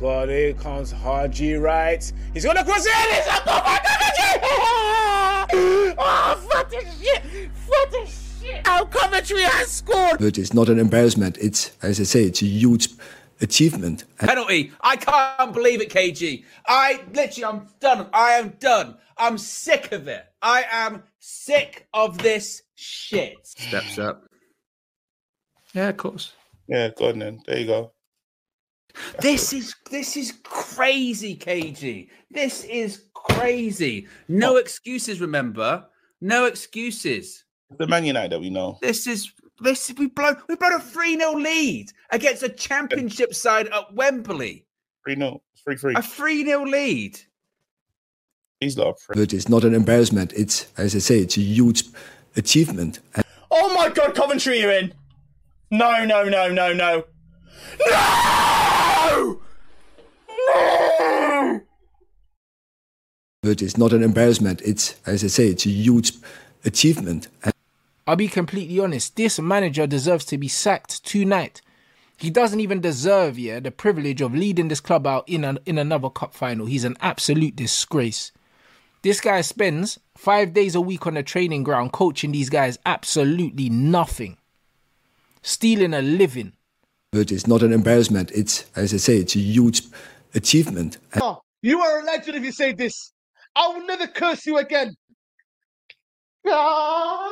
but here comes Haji, right? He's gonna cross it! It's a goal by Coventry! Oh, what the shit! What the shit! Our Coventry has scored! But it's not an embarrassment. It's, as I say, it's a huge achievement. Penalty. I can't believe it, KG. I'm done. I am done. I'm sick of it. I am sick of this shit. Steps up. Yeah, of course. Yeah, go on then. There you go. This is crazy, KG. This is crazy. No excuses, remember? No excuses. The Man United that we know. We've blown a 3-0 lead against a championship side at Wembley. 3-0. 3-3. A 3-0 lead. These lot are free. But it's not an embarrassment. It's, as I say, it's a huge achievement. Oh my God, Coventry are in. No. No! But it's not an embarrassment. It's, as I say, it's a huge achievement. I'll be completely honest, this manager deserves to be sacked tonight. He doesn't even deserve, the privilege of leading this club out in another cup final. He's an absolute disgrace. This guy spends 5 days a week on the training ground coaching these guys absolutely nothing. Stealing a living. But it's not an embarrassment. It's, as I say, it's a huge achievement. You are a legend if you say this. I will never curse you again. We're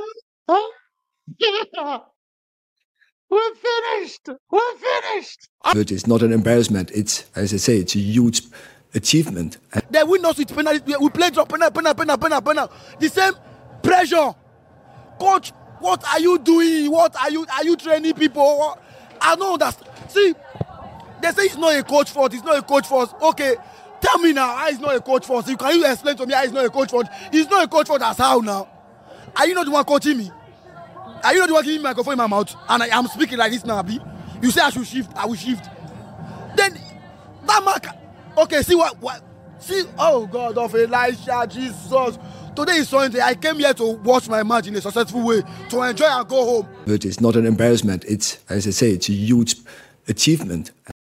finished. But it's not an embarrassment. It's, as I say, it's a huge achievement. They win us with penalty. We play drop penalty. The same pressure. Coach, what are you doing? Are you training people? I don't understand. See, they say it's not a coach fault. It's not a coach fault. Okay, tell me now how it's not a coach fault. Can you explain to me how it's not a coach fault? It's not a coach fault. That's how now. Are you not the one coaching me? Are you not the one giving me microphone in my mouth? And I am speaking like this now, Abi. You say I should shift. I will shift. Then that mark. Okay, see what? See, oh God of Elisha, Jesus. Today is Sunday. I came here to watch my match in a successful way, to enjoy and go home. But it's not an embarrassment. It's, as I say, it's a huge achievement.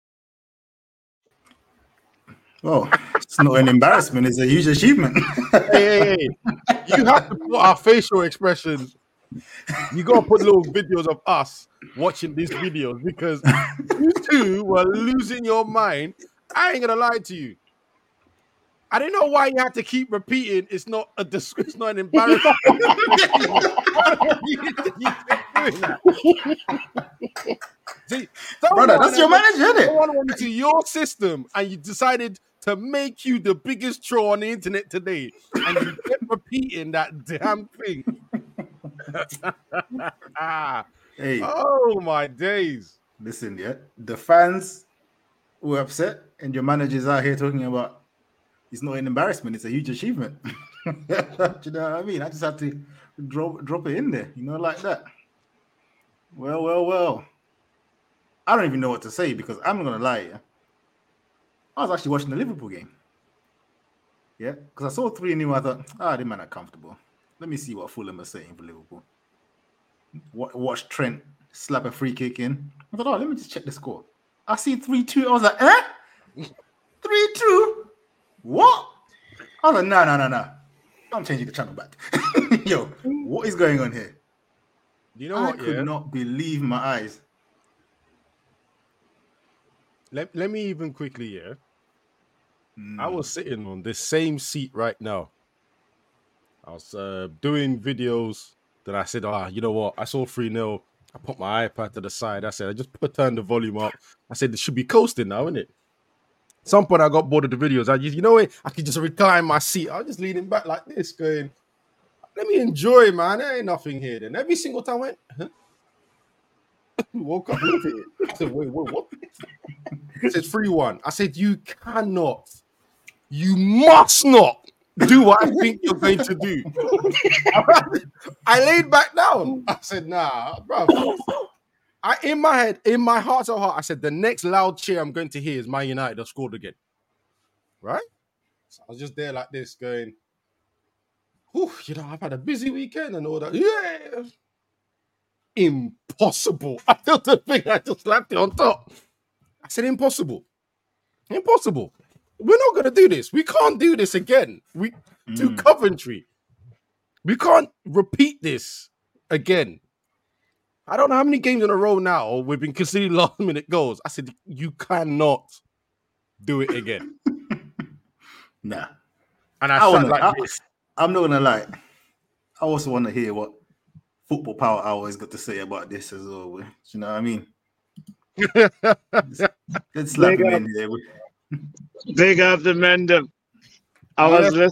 Well, it's not an embarrassment. It's a huge achievement. Hey. You have to put our facial expressions. You got to put little videos of us watching these videos because you two were losing your mind. I ain't going to lie to you. I didn't know why you had to keep repeating. It's not a disgrace, it's not an embarrassment. See, brother, that's your manager, isn't it? Someone went into your system and you decided to make you the biggest troll on the internet today, and you kept repeating that damn thing. Hey, oh my days! Listen, the fans were upset, and your manager's out here talking about it's not an embarrassment; it's a huge achievement. Do you know what I mean? I just had to drop it in there, like that. Well. I don't even know what to say because I'm not gonna lie. I was actually watching the Liverpool game. Yeah, because I saw 3-0. I thought, they man are comfortable. Let me see what Fulham are saying for Liverpool. Watch Trent slap a free kick in. I thought, let me just check the score. I see 3-2. I was like, 3-2? What? I was like, no. I'm changing the channel back. Yo, what is going on here? You know what? I could not believe my eyes. Let me even quickly, I was sitting on this same seat right now. I was doing videos. Then I said, you know what? I saw 3-0. I put my iPad to the side. I said, I just turn the volume up. I said, it should be coasting now, isn't it? At some point, I got bored of the videos. I could just recline my seat. I was just leaning back like this, going, let me enjoy, man. There ain't nothing here. Then every single time I went, woke up, looked at it. I said, wait, what? It says 3-1. I said, you must not do what I think you're going to do. I laid back down. I said, nah, bro. In my head, in my heart of heart, I said, the next loud cheer I'm going to hear is Man United have scored again. Right? So I was just there like this going, I've had a busy weekend and all that. Yeah. Impossible. I felt the thing. I just slapped it on top. I said, impossible. Impossible. We're not going to do this. We can't do this again. To Coventry. We can't repeat this again. I don't know how many games in a row now we've been conceding last-minute goals. I said, you cannot do it again. Nah. And I'm not going to lie. I also want to hear what Football Power Hour has got to say about this as well. Do you know what I mean? Let's slap him in there. Big up the Mendham. I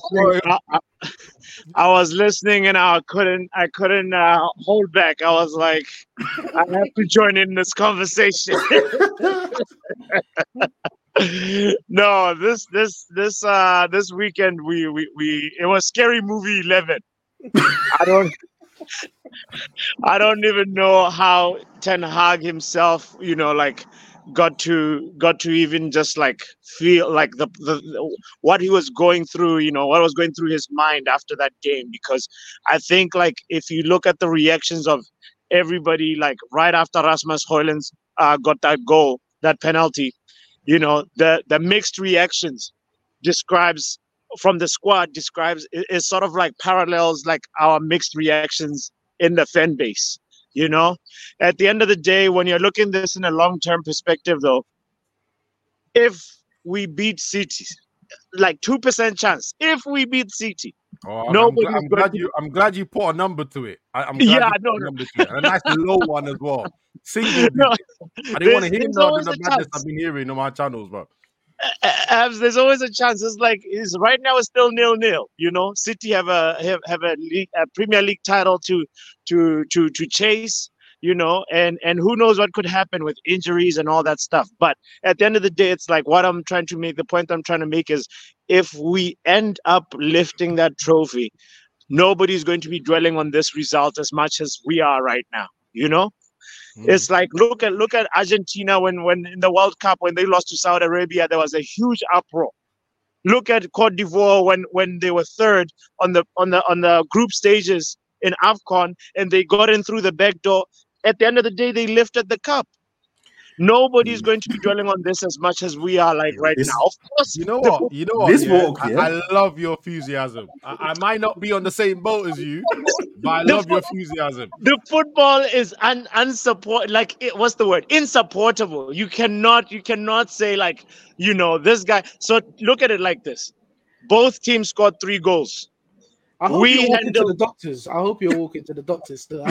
was listening and I couldn't hold back. I was like, I have to join in this conversation. No, this weekend it was Scary Movie 11. I don't even know how Ten Hag himself, got to even just like feel like the what he was going through, what was going through his mind after that game. Because I think like if you look at the reactions of everybody, like right after Rasmus Højlund got that goal, that penalty, the mixed reactions from the squad is sort of like parallels like our mixed reactions in the fan base. At the end of the day, when you're looking at this in a long-term perspective, though, if we beat City, like 2% chance, if we beat City, I'm glad you put a number to it. I'm glad you put a number to it. A nice low one as well. Single. I didn't want to hear none of the madness I've been hearing on my channels, bro. There's always a chance. It's like right now it's still 0-0. City have a Premier League title to chase. And who knows what could happen with injuries and all that stuff. But at the end of the day, it's like the point I'm trying to make is if we end up lifting that trophy, nobody's going to be dwelling on this result as much as we are right now. It's like look at Argentina when in the World Cup when they lost to Saudi Arabia, there was a huge uproar. Look at Cote d'Ivoire when they were third on the group stages in AFCON and they got in through the back door. At the end of the day, they lifted the cup. Nobody's going to be dwelling on this as much as we are like right now. Of course, you know what? I love your enthusiasm. I might not be on the same boat as you, but I love your enthusiasm. The football is unsupported. Like what's the word? Insupportable. You cannot say like this guy. So look at it like this: both teams scored 3 goals. I hope you're walking to the doctors. I hope you're walking to the doctors still.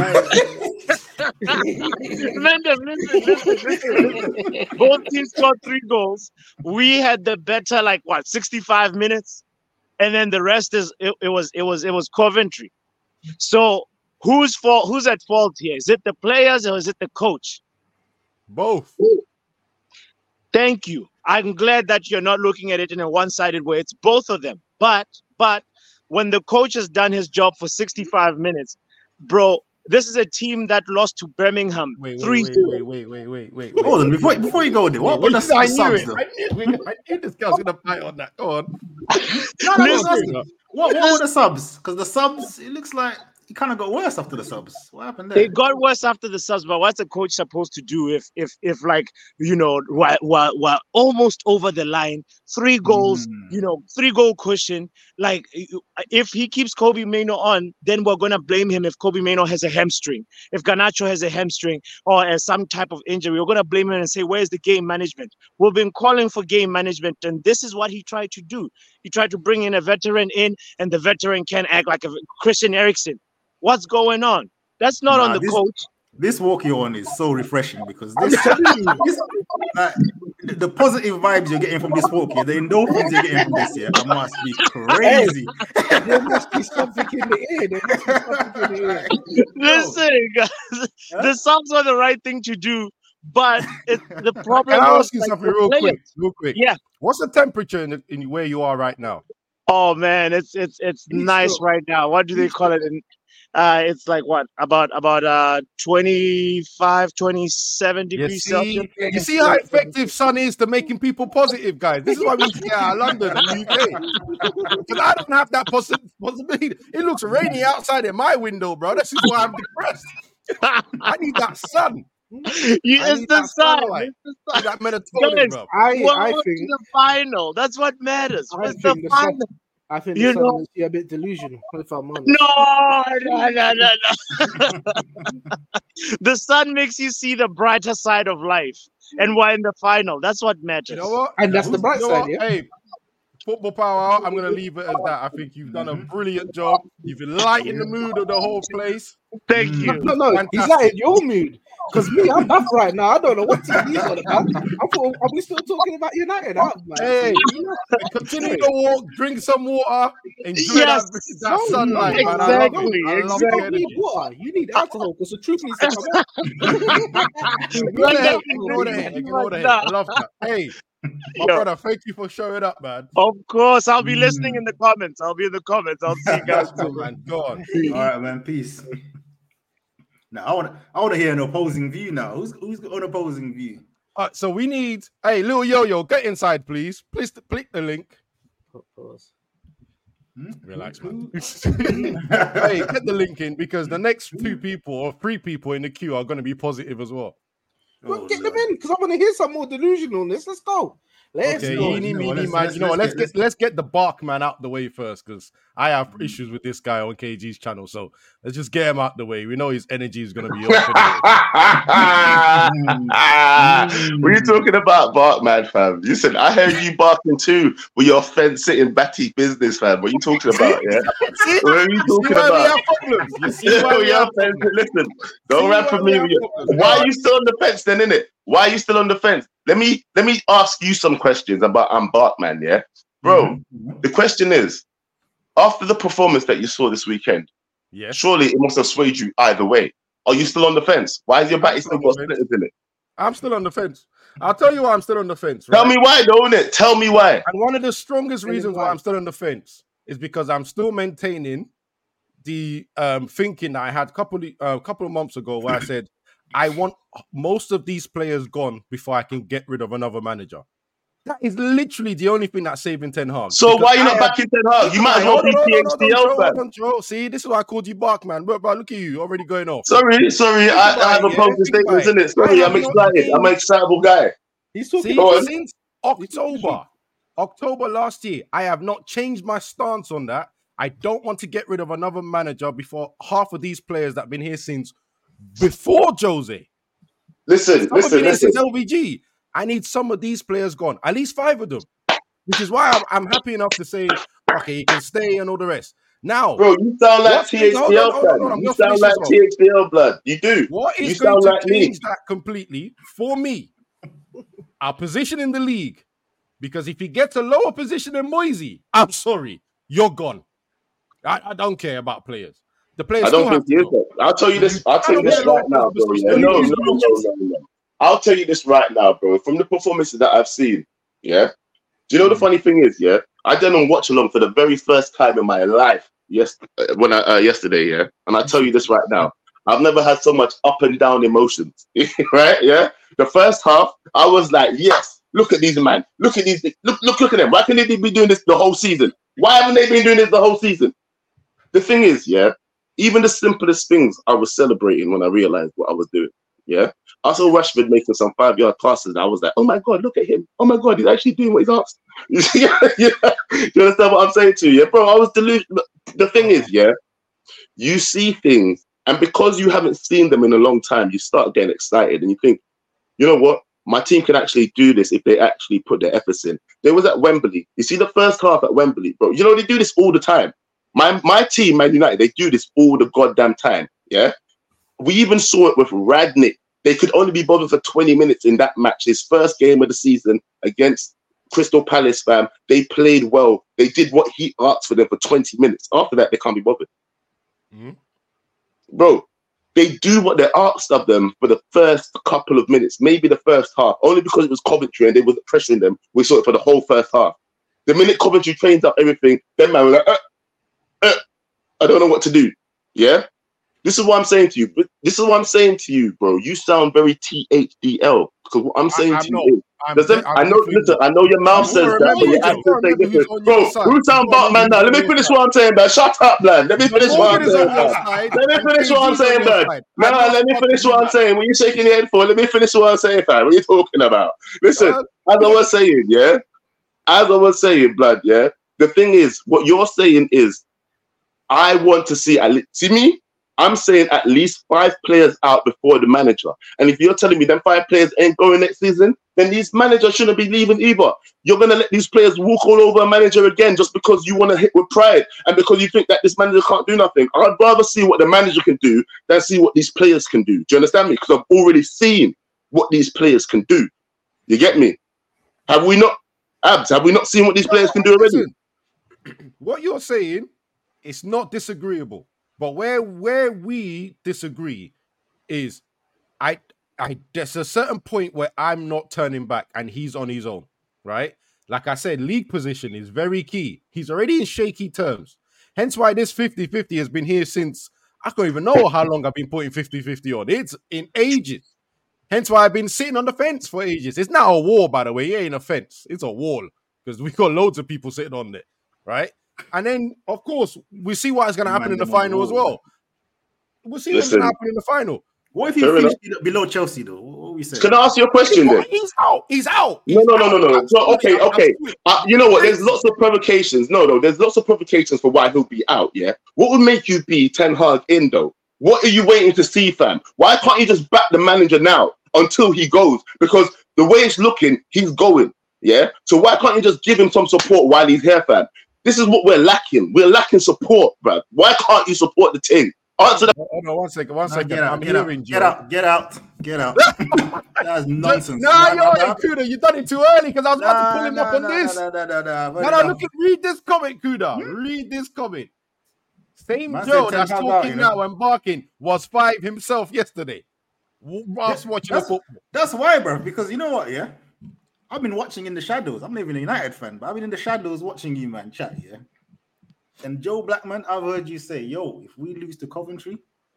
Listen. Both teams scored 3 goals. We had the better 65 minutes, and then the rest it was Coventry. So who's at fault here? Is it the players or is it the coach? Both. Thank you. I'm glad that you're not looking at it in a one-sided way. It's both of them. But when the coach has done his job for 65 minutes, bro, this is a team that lost to Birmingham 3-0. Wait. Hold on, before you go there, what the subs though? I knew this guy's gonna fight on that. Go on. What were the subs? Because the subs, it looks like it kind of got worse after the subs. What happened there? They got worse after the subs, but what's a coach supposed to do if we're almost over the line, 3 goals, 3-goal cushion. Like if he keeps Kobbie Mainoo on, then we're gonna blame him if Kobbie Mainoo has a hamstring, if Garnacho has a hamstring or has some type of injury. We're gonna blame him and say, where's the game management? We've been calling for game management, and this is what he tried to do. He tried to bring in a veteran and the veteran can act like a Christian Eriksen. What's going on? That's not on the coach. This walk you're on is so refreshing because the positive vibes you're getting from this walk here, the endorphins you're getting from this here, that must be crazy. There must be something in the air. Listen, guys, the subs are the right thing to do, but the problem. Can I ask you something real quick? Yeah. What's the temperature in where you are right now? Oh man, it's nice right now. What do they call it? It's like what about 25, 27 degrees Celsius. You see how effective sun is to making people positive, guys. This is why we need to get out of London and the UK. Because I don't have that possibility. It looks rainy outside in my window, bro. This is why I'm depressed. I need that sun. It's the sun. It's the sun. That melatonin, bro. I What's think the final? That's what matters. I What's the think the final? I think You the sun know- makes you a bit delusional, if I'm honest. No. The sun makes you see the brighter side of life, and we're in the final. That's what matters. You know what? And that's the bright You know side, what? yeah? Hey, football power. I'm gonna leave it as that. I think you've done a brilliant job. You've enlightened the mood of the whole place. Thank you. No, he's like in your mood. Because me, I'm back right now. I don't know what team he's on about. I thought, are we still talking about United? I'm like, Hey, continue to walk, drink some water, enjoy Yes. that sunlight, man. Exactly, I love you the don't energy. need water. You need alcohol because the truth needs to come out. Ignore the hate, ignore the hate, ignore the hate. I love that. Hey, my brother, thank you for showing up, man. Of course, I'll be listening in the comments. I'll be in the comments. I'll see you guys. Oh, man, go on. All right, man. Peace. Now I want to hear an opposing view. Now, who's got an opposing view? All right, so we need. Hey, little yo-yo, get inside, please. Please click the link. Relax, man. Hey, get the link in because the next 2 people or 3 people in the queue are going to be positive as well. Well, get them in because I want to hear some more delusionalness. Let's go. Let's Okay, go. eeny, meeny, man. You know what? Let's get the bark man out the way first because I have issues with this guy on KG's channel. So let's just get him out the way. We know his energy is going to be off. What are you talking about, Barkman, fam? Listen, I heard you barking too with your fence-sitting batty business, fam. What are you talking about, yeah? What are you talking about? Listen, don't rap for me. Why are you still on the fence then, innit? Why are you still on the fence? Let me ask you some questions about Barkman, yeah? Bro, the question is, after the performance that you saw this weekend, surely it must have swayed you either way. Are you still on the fence? Why is your batty still got splitters in it? I'm still on the fence. I'll tell you why I'm still on the fence. Tell me why, don't it? Tell me why. And one of the strongest reasons why I'm still on the fence is because I'm still maintaining the thinking that I had a couple of months ago where I said, I want most of these players gone before I can get rid of another manager. That is literally the only thing that's saving Ten Hag. So why are you not backing Ten Hag? You might as well be THDL fan. See, this is why I called you Barkman. Bro, look at you, already going off. Sorry, I have opposing statements in it. Sorry, I'm excited. I'm an excitable guy. Since October last year, I have not changed my stance on that. I don't want to get rid of another manager before half of these players that have been here since before Jose. Listen. Since LVG. I need some of these players gone, at least 5 of them, which is why I'm happy enough to say, okay, you can stay and all the rest. Now, bro, you sound like THDL blood. You sound like THDL blood. You do. What is going to change that completely for me? Our position in the league, because if he gets a lower position than Moisey, I'm sorry, you're gone. I don't care about players. The players. I don't think he is. I'll tell you this. I'll tell you this right now, bro. No. I'll tell you this right now, bro. From the performances that I've seen, yeah. Do you know the funny thing is, yeah? I done a watch along for the very first time in my life. Yesterday, yeah. And I tell you this right now, I've never had so much up and down emotions, right? Yeah. The first half, I was like, yes, look at these man, look at these, look at them. Why can't they be doing this the whole season? Why haven't they been doing this the whole season? The thing is, yeah, even the simplest things I was celebrating when I realized what I was doing. Yeah. I saw Rashford making some 5-yard passes and I was like, oh my God, look at him. Oh my God, he's actually doing what he's asked. Yeah. You understand what I'm saying to you? Yeah, bro, I was delusional. The thing is, yeah, you see things and because you haven't seen them in a long time, you start getting excited and you think, you know what? My team can actually do this if they actually put their efforts in. They was at Wembley. You see the first half at Wembley, bro. You know, they do this all the time. My team, Man United, they do this all the goddamn time. Yeah. We even saw it with Radnick. They could only be bothered for 20 minutes in that match. His first game of the season against Crystal Palace, fam. They played well. They did what he asked for them for 20 minutes. After that, they can't be bothered. Mm-hmm. Bro, they do what they asked of them for the first couple of minutes, maybe the first half, only because it was Coventry and they wasn't pressuring them. We saw it for the whole first half. The minute Coventry trains up everything, then man was like, I don't know what to do. Yeah? This is what I'm saying to you. This is what I'm saying to you, bro. You sound very THDL. Because what I'm saying to you is, I know your mouth says that, but your actions say different. Bro, who sound Batman now? Let me finish what I'm saying, man. Shut up, man. Let me finish what I'm saying, man. Let me finish what I'm saying, man. No, let me finish what I'm saying. What you shaking your head for? Let me finish what I'm saying, fam. What are you talking about? Listen, as I was saying, yeah? As I was saying, blood, yeah? The thing is, what you're saying is, I want to see, see me? I'm saying at least 5 players out before the manager. And if you're telling me them 5 players ain't going next season, then these managers shouldn't be leaving either. You're going to let these players walk all over a manager again just because you want to hit with pride and because you think that this manager can't do nothing. I'd rather see what the manager can do than see what these players can do. Do you understand me? Because I've already seen what these players can do. You get me? Have we not, Abs, have we not seen what these players can do already? Listen, what you're saying is not disagreeable. But where we disagree is there's a certain point where I'm not turning back and he's on his own, right? Like I said, league position is very key. He's already in shaky terms. Hence why this 50-50 has been here since, I don't even know how long I've been putting 50-50 on. It's in ages. Hence why I've been sitting on the fence for ages. It's not a wall, by the way. It ain't a fence. It's a wall because we got loads of people sitting on it, right? And then, of course, we see what is going to happen in the final as well. We'll see what's going to happen in the final. What if he finished below Chelsea, though? What we say? Can I ask you a question then? He's out. He's out. No. So, okay. You know what? There's lots of provocations. No, there's lots of provocations for why he'll be out, yeah? What would make you be Ten Hag in, though? What are you waiting to see, fam? Why can't you just back the manager now until he goes? Because the way it's looking, he's going, yeah? So why can't you just give him some support while he's here, fam? This is what we're lacking. We're lacking support, bruv. Why can't you support the team? Answer that. Hold on, 1 second. Get out. That's nonsense. Kuda, you done it too early because I was about to pull him up on this. Read this comment, Kuda. Read this comment. Same Joe that's talking now and barking was 5 himself yesterday. Whilst watching the football. That's why, bro. Because you know what, yeah? I've been watching in the shadows. I'm not even a United fan, but I've been in the shadows watching you, man, chat, yeah? And Joe Blackman, I've heard you say, yo, if we lose to Coventry,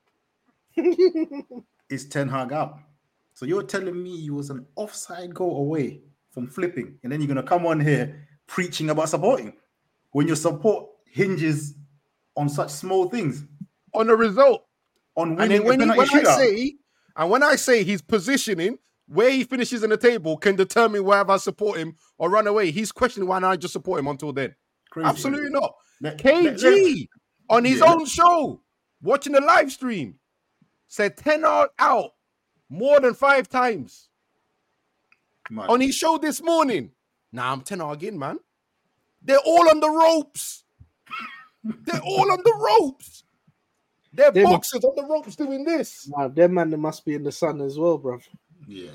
it's Ten Hag out. So you're telling me you was an offside goal away from flipping, and then you're going to come on here preaching about supporting when your support hinges on such small things. On the result. On winning when I say his positioning, where he finishes in the table can determine whether I support him or run away. He's questioning why not I just support him until then. Crazy. Absolutely not. KG on his own show, watching the live stream, said Ten Hag out more than 5 times. On his show this morning. Nah, I'm Ten Hag in, man. They're all on the ropes. They're all on the ropes. They're boxers on the ropes doing this. Wow, them man, they must be in the sun as well, bro. Yeah.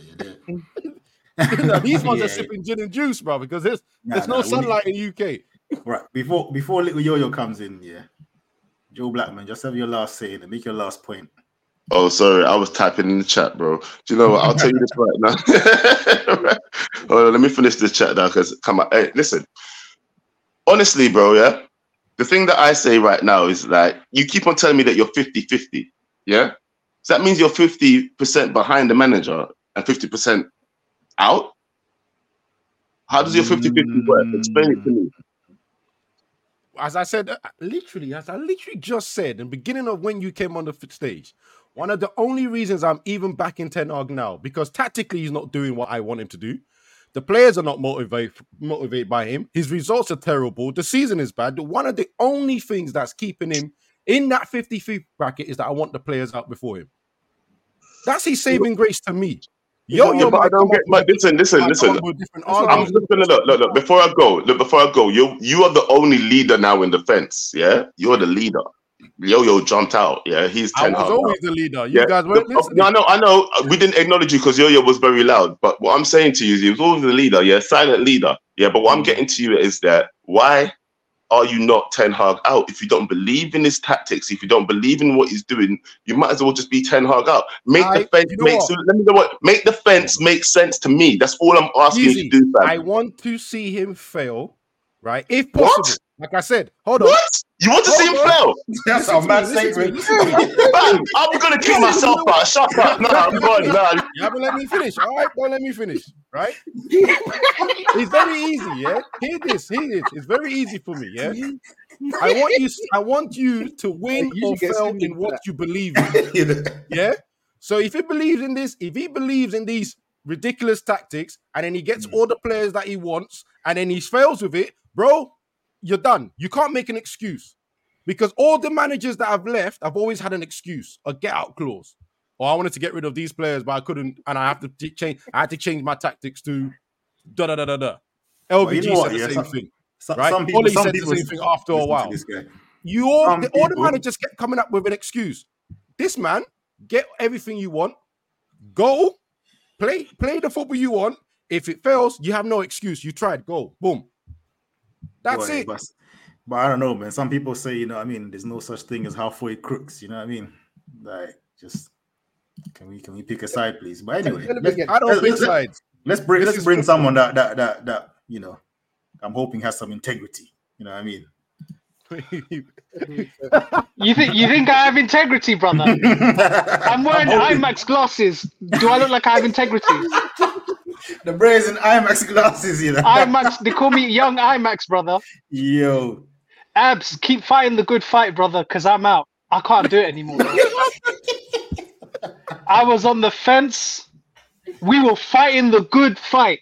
These ones are sipping gin and juice, bro, because there's no sunlight in the UK. Right, before little Yo-Yo comes in, yeah. Joe Blackman, just have your last say and make your last point. Oh, sorry, I was typing in the chat, bro. Do you know what? I'll tell you this right now. Hold on, let me finish this chat now, because come on. Hey, listen. Honestly, bro, yeah? The thing that I say right now is like, you keep on telling me that you're 50-50, yeah? So that means you're 50% behind the manager and 50% out? How does your 50-50 work? Explain it to me. As I said, literally just said in the beginning of when you came on the stage, one of the only reasons I'm even back in Ten Hag now, because tactically he's not doing what I want him to do. The players are not motivated by him. His results are terrible. The season is bad. One of the only things that's keeping him in that 50-50 bracket is that I want the players out before him. That's his saving grace to me. But I don't get. But listen. I'm just gonna look. Before I go, you are the only leader now in the fence. Yeah, you're the leader. Yo-Yo jumped out. Yeah, he's Ten Hag. I was always the leader. You guys weren't listening. I know. We didn't acknowledge you because Yo-Yo was very loud. But what I'm saying to you is he was always the leader. Yeah, silent leader. Yeah, but what I'm getting to you is that why are you not Ten Hag out? If you don't believe in his tactics, if you don't believe in what he's doing, you might as well just be Ten Hag out. Make the fence make sense to me. That's all I'm asking you to do, fam. I want to see him fail, right? If possible. Like I said, hold on. You want to see him fail? That's a mad statement. Man, I'm gonna kick myself out. Shut up. No, I'm going. No. You haven't let me finish. All right, don't let me finish. Right? It's very easy, yeah. Hear this. It's very easy for me, yeah. I want you to win or fail in what you believe in. Yeah. So if he believes in this, if he believes in these ridiculous tactics, and then he gets all the players that he wants, and then he fails with it, bro, you're done. You can't make an excuse. Because all the managers that I've left, I've always had an excuse, a get-out clause. Or I wanted to get rid of these players, but I couldn't, and I have to change. I had to change my tactics to LBG said the same thing. Right? Ollie said the same thing after a while. All the managers kept coming up with an excuse. This man, get everything you want, go, play the football you want. If it fails, you have no excuse. You tried, go, boom. That's it. But I don't know, man. Some people say, you know what I mean, there's no such thing as halfway crooks, you know what I mean? Like, just can we pick a side, please? But anyway, I don't pick sides. Let's bring someone that you know, I'm hoping has some integrity. You know what I mean? You think I have integrity, brother? I'm wearing IMAX glasses. Do I look like I have integrity? The brazen IMAX glasses, you know. IMAX, they call me young IMAX, brother. Yo. Abs, keep fighting the good fight, brother, because I'm out. I can't do it anymore. I was on the fence. We were fighting the good fight.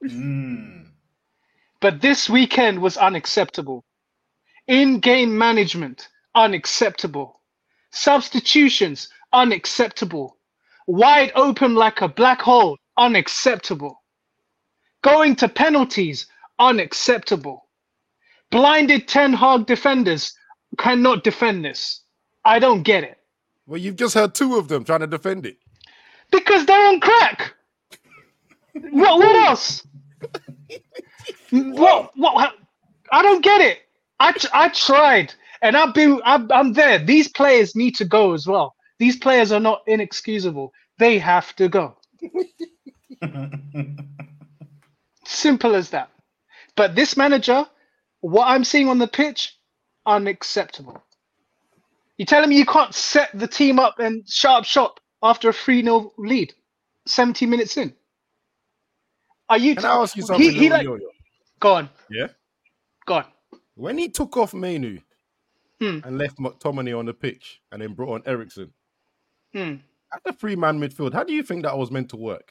But this weekend was unacceptable. In-game management, unacceptable. Substitutions, unacceptable. Wide open like a black hole, unacceptable. Going to penalties, unacceptable. Blinded Ten Hag defenders cannot defend this. I don't get it. Well, you've just heard two of them trying to defend it. Because they're on crack. What else? What? I don't get it. I tried, and I'm there. These players need to go as well. These players are not inexcusable. They have to go. Simple as that. But this manager, what I'm seeing on the pitch, unacceptable. You're telling me you can't set the team up and sharp shop after a 3-0 lead, 70 minutes in? Are you? Can I ask you something? Go on. Yeah. Go on. When he took off Mainu and left McTominay on the pitch and then brought on Eriksen, at the 3-man midfield, how do you think that was meant to work?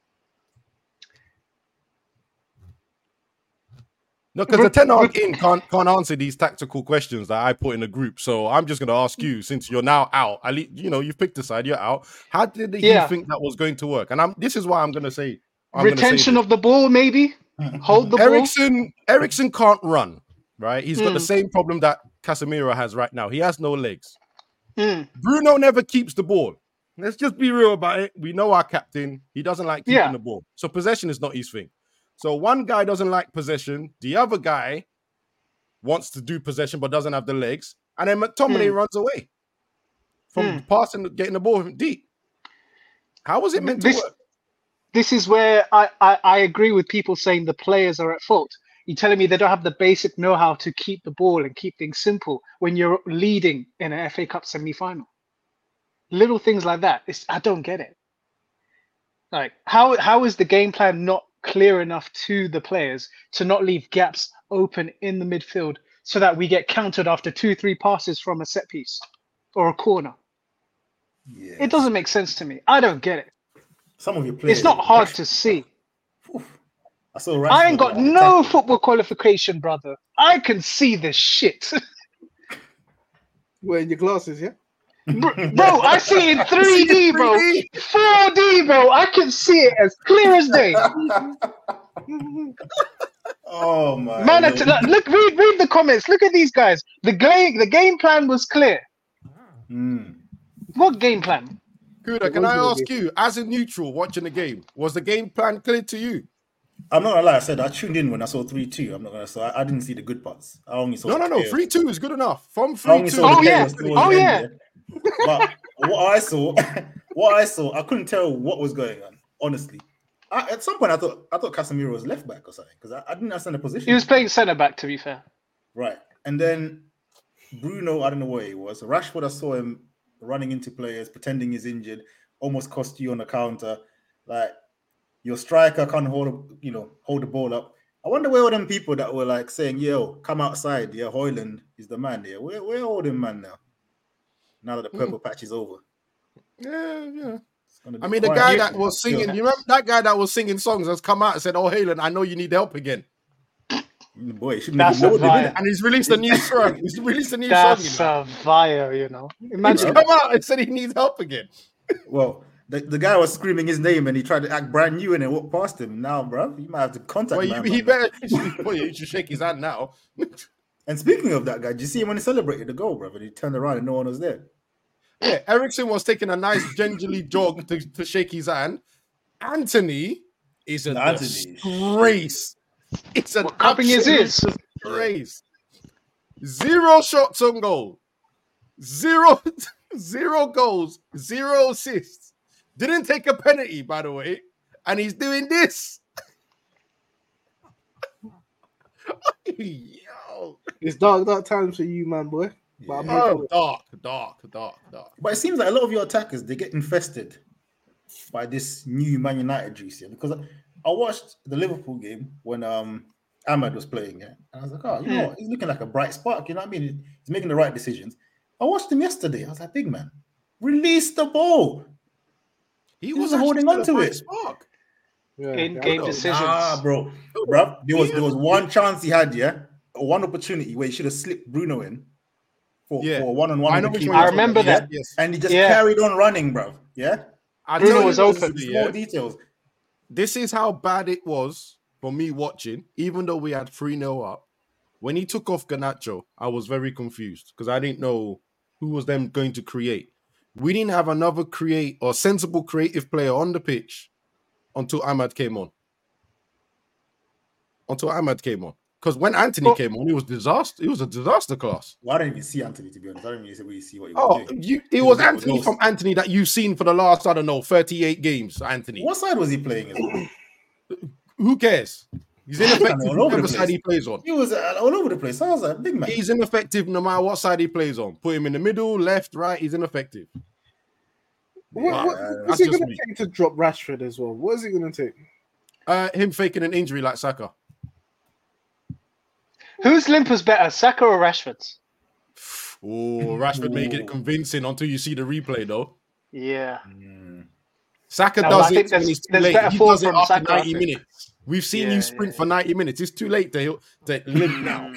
No, because the Ten Hag can't answer these tactical questions that I put in the group. So I'm just going to ask you, since you're now out, at least, you know, you've picked a side, you're out. How did you think that was going to work? And this is why I'm going to say... Retention of the ball, maybe? Hold the ball? Eriksen can't run, right? He's got the same problem that Casemiro has right now. He has no legs. Bruno never keeps the ball. Let's just be real about it. We know our captain. He doesn't like keeping the ball. So possession is not his thing. So one guy doesn't like possession. The other guy wants to do possession but doesn't have the legs. And then McTominay runs away from passing, getting the ball deep. How was it meant to work? This is where I agree with people saying the players are at fault. You're telling me they don't have the basic know-how to keep the ball and keep things simple when you're leading in an FA Cup semi-final. Little things like that. I don't get it. Like, how is the game plan not clear enough to the players to not leave gaps open in the midfield so that we get countered after 2-3 passes from a set piece or a corner? Yes. It doesn't make sense to me. I don't get it. Some of your players. It's not hard to see. I ain't got no football qualification, brother. I can see this shit. Wearing your glasses, yeah? Bro, I see it in 3D, bro. 4D, bro. I can see it as clear as day. Oh my! Man, look, read the comments. Look at these guys. The game plan was clear. What game plan? Kuda, can I ask you, as a neutral watching the game, was the game plan clear to you? I'm not gonna lie. I said I tuned in when I saw 3-2. I'm not gonna. So I didn't see the good parts. I only saw. No. 3-2 is good enough. From 3-2. Oh yeah. But what I saw, I couldn't tell what was going on. Honestly, at some point I thought Casemiro was left back or something because I didn't understand the position. He was playing centre back, to be fair. Right, and then Bruno, I don't know what it was. Rashford, I saw him running into players, pretending he's injured, almost cost you on the counter. Like your striker can't hold the ball up. I wonder where all them people that were like saying, "Yo, come outside." Yeah, Højlund is the man there. Where all them man now? Now that the purple patch is over. Yeah. I mean, the guy that was singing, you remember that guy that was singing songs has come out and said, "Oh, Højlund, I know you need help again." Boy, he shouldn't even know it. And he's released a new song. He's released a new That's song. That's fire, you know. Imagine. He's come out and said he needs help again. Well, the guy was screaming his name and he tried to act brand new and then walked past him. Now, bro, you might have to contact him. He better. Boy, you should shake his hand now. And speaking of that guy, did you see him when he celebrated the goal, brother? He turned around and no one was there. Yeah, Ericsson was taking a nice gingerly jog to shake his hand. Anthony is a disgrace. It's an absolute disgrace. 0 shots on goal. 0 goals. 0 assists. Didn't take a penalty, by the way. And he's doing this. Yo. It's dark times for you, man, boy. But Dark. But it seems like a lot of your attackers, they get infested by this new Man United juice here. Because I watched the Liverpool game when Ahmad was playing, and I was like, oh, you know what? He's looking like a bright spark, you know what I mean? He's making the right decisions. I watched him yesterday. I was like, big man, release the ball. He wasn't holding on to it. In-game decisions. Bro. There was one chance he had, one opportunity where he should have slipped Bruno in for a one-on-one. I remember that. Yes. And he just carried on running, bro. Yeah? Bruno was open. Small details. This is how bad it was for me watching, even though we had 3-0 up. When he took off Garnacho, I was very confused because I didn't know who was them going to create. We didn't have another sensible creative player on the pitch until Ahmad came on. Because when Anthony came on, it was disaster. It was a disaster class. Well, I didn't even see Anthony, to be honest. I didn't really see what he was doing. It was Anthony from Anthony that you've seen for the last, 38 games, Anthony. What side was he playing as well? Who cares? He's ineffective whatever side he plays on. He was all over the place. I was like, big man. He's ineffective no matter what side he plays on. Put him in the middle, left, right, he's ineffective. What's it going to take to drop Rashford as well? What is it going to take? Him faking an injury like Saka. Whose limp was better, Saka or Rashford's? Oh, Rashford make it convincing until you see the replay, though. Yeah. Saka does it when it's too late. He does it after 90 minutes. We've seen you sprint for 90 minutes. It's too late to limp now.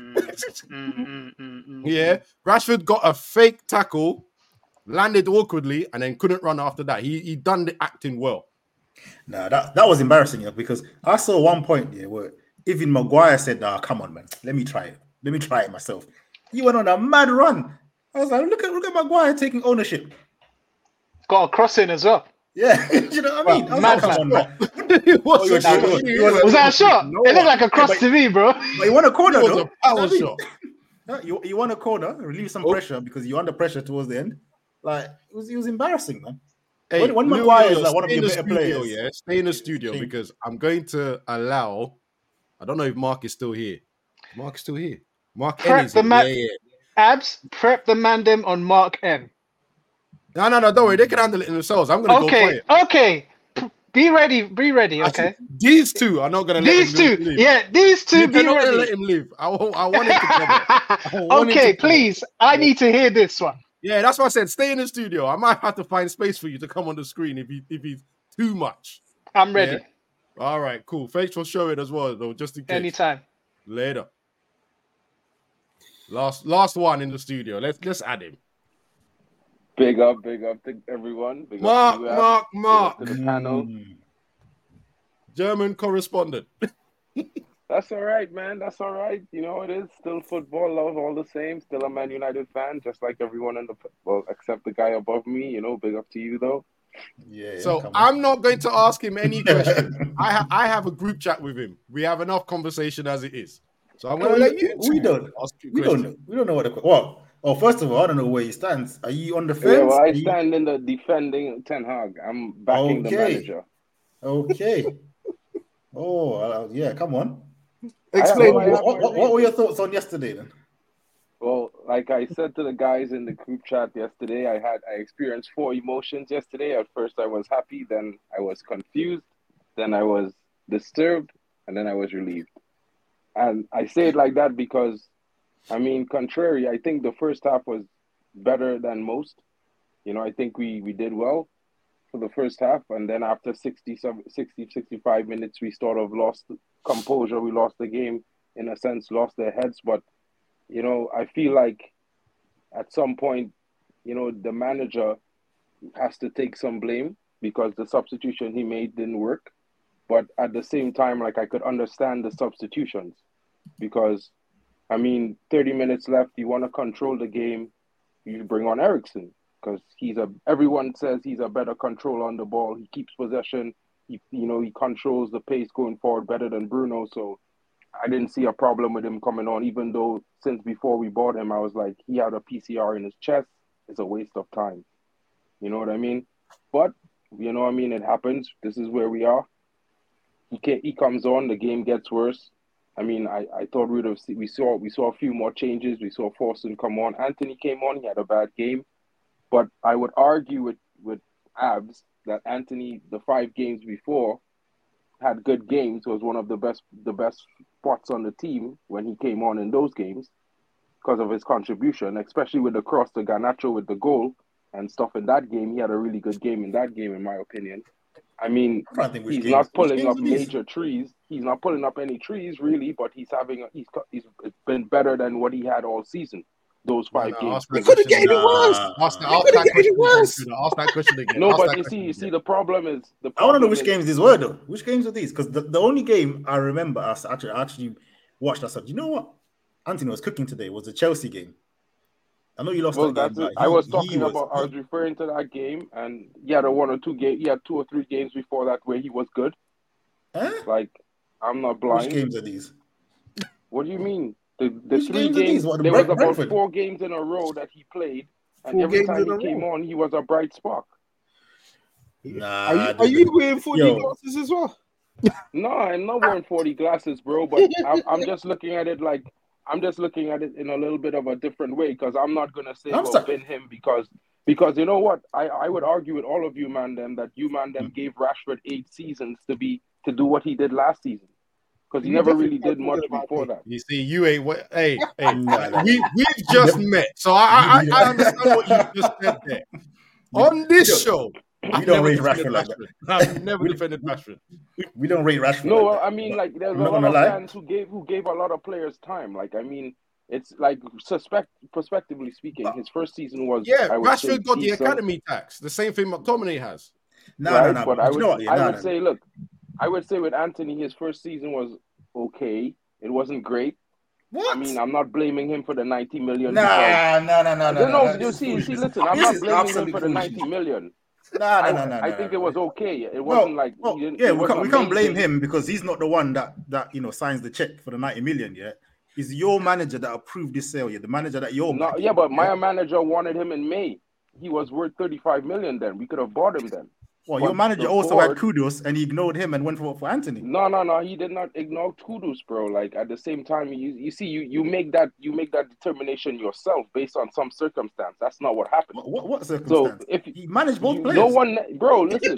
Yeah. Rashford got a fake tackle, landed awkwardly, and then couldn't run after that. He done the acting well. Nah, that was embarrassing because I saw one point there where even Maguire said, come on, man. Let me try it myself. He went on a mad run. I was like, look at Maguire taking ownership. Got a cross in as well. Yeah, you know what I mean? Was that a shot? No. It looked like a cross to me, bro. But you want a corner, though? A power shot. You want a corner, relieve some pressure because you're under pressure towards the end. Like, it was embarrassing, man. Hey, when Maguire is like one of your better players. Yeah, stay in the studio because I'm going to allow. I don't know if Mark is still here. Mark is still here. Mark prep N is here. Abs, prep the mandem on Mark N. No, don't worry. They can handle it themselves. I'm going to go quiet. Okay. Be ready, okay? Actually, these two are not going to let him live. Yeah, these two be ready. Let him live. I want him to cover. Okay, please. I need to hear this one. Yeah, that's what I said. Stay in the studio. I might have to find space for you to come on the screen if he's too much. I'm ready. Yeah? All right, cool. Thanks for showing as well, though, just in case. Anytime. Later. Last one in the studio. Let's add him. Big up to everyone. Big Mark. To the panel. German correspondent. That's all right, man. That's all right. You know, it is still football love all the same. Still a Man United fan, just like everyone except the guy above me. You know, big up to you, though. Yeah. So I'm not going to ask him any questions. I have a group chat with him. We have enough conversation as it is. So I'm going to let you. We don't know what. Well, first of all, I don't know where he stands. Are you on the fence? Yeah, well, I stand in the defending Ten Hag. I'm backing the manager. Okay. Yeah, come on. Explain. What were your thoughts on yesterday then? Well, like I said to the guys in the group chat yesterday, I experienced 4 emotions yesterday. At first, I was happy, then I was confused, then I was disturbed, and then I was relieved. And I say it like that because, I mean, contrary, I think the first half was better than most. You know, I think we did well for the first half, and then after 65 minutes, we sort of lost composure. We lost the game, in a sense, lost their heads. But, you know, I feel like at some point, you know, the manager has to take some blame because the substitution he made didn't work. But at the same time, like, I could understand the substitutions because, I mean, 30 minutes left, you want to control the game, you bring on Eriksen because everyone says he's a better control on the ball. He keeps possession. He controls the pace going forward better than Bruno. So I didn't see a problem with him coming on, even though since before we bought him, I was like, he had a PCR in his chest. It's a waste of time. You know what I mean? But, you know what I mean? It happens. This is where we are. He comes on, the game gets worse. I mean, I thought we saw a few more changes. We saw Forson come on. Anthony came on. He had a bad game. But I would argue with Abs that Anthony, the 5 games before, had good games, was one of the best spots on the team when he came on in those games because of his contribution, especially with the cross to Garnacho with the goal and stuff in that game. He had a really good game in that game, in my opinion. I mean, he's not pulling up major trees. He's not pulling up any trees, really, but he's been better than what he had all season. Those 5 games. We could have getting it worse. Ask that question again. No, but you see, the problem is I want to know which games these were, though. Which games are these? Because the only game I remember us actually watched, I said, you know what? Anthony was cooking today was the Chelsea game. I know you lost that game. I was referring to that game, and he had 1 or 2 games. He had 2 or 3 games before that where he was good. Like, I'm not blind. Which games are these? What do you mean? The 3 games. There was about 4 games in a row that he played, and every time he came on, he was a bright spark. Are you wearing 40 glasses as well? No, I'm not wearing 40 glasses, bro. But I'm just looking at it like. I'm just looking at it in a little bit of a different way because I'm not going to say bin him because you know what? I would argue with all of you, man, that you, man, gave Rashford 8 seasons to do what he did last season because he never really did much before that. You see, you ain't what? Hey, we've just met, so I understand what you just said there. On this show, we don't rate Rashford like that. I've never defended Rashford. We don't rate Rashford. No, like that. I mean, like, there's a lot of fans who gave a lot of players time. Like, I mean, it's like, prospectively speaking, his first season was Rashford got the academy tax, the same thing McTominay has. No. But I would say with Anthony, his first season was okay. It wasn't great. What? I mean, I'm not blaming him for the 90 million. No. You see, listen, I'm not blaming him for the 90 million. No. I think it was okay. It wasn't we can't blame him because he's not the one that signs the check for the 90 million. Yeah, it's your manager that approved this sale. Yeah, the manager that you're. But my manager wanted him in May. He was worth 35 million. Then we could have bought him then. Well, your manager also had Kudus, and he ignored him and went for Anthony. No, he did not ignore Kudus, bro. Like at the same time, you make that determination yourself based on some circumstance. That's not what happened. What circumstance? So if he managed both players, no one, bro. Listen,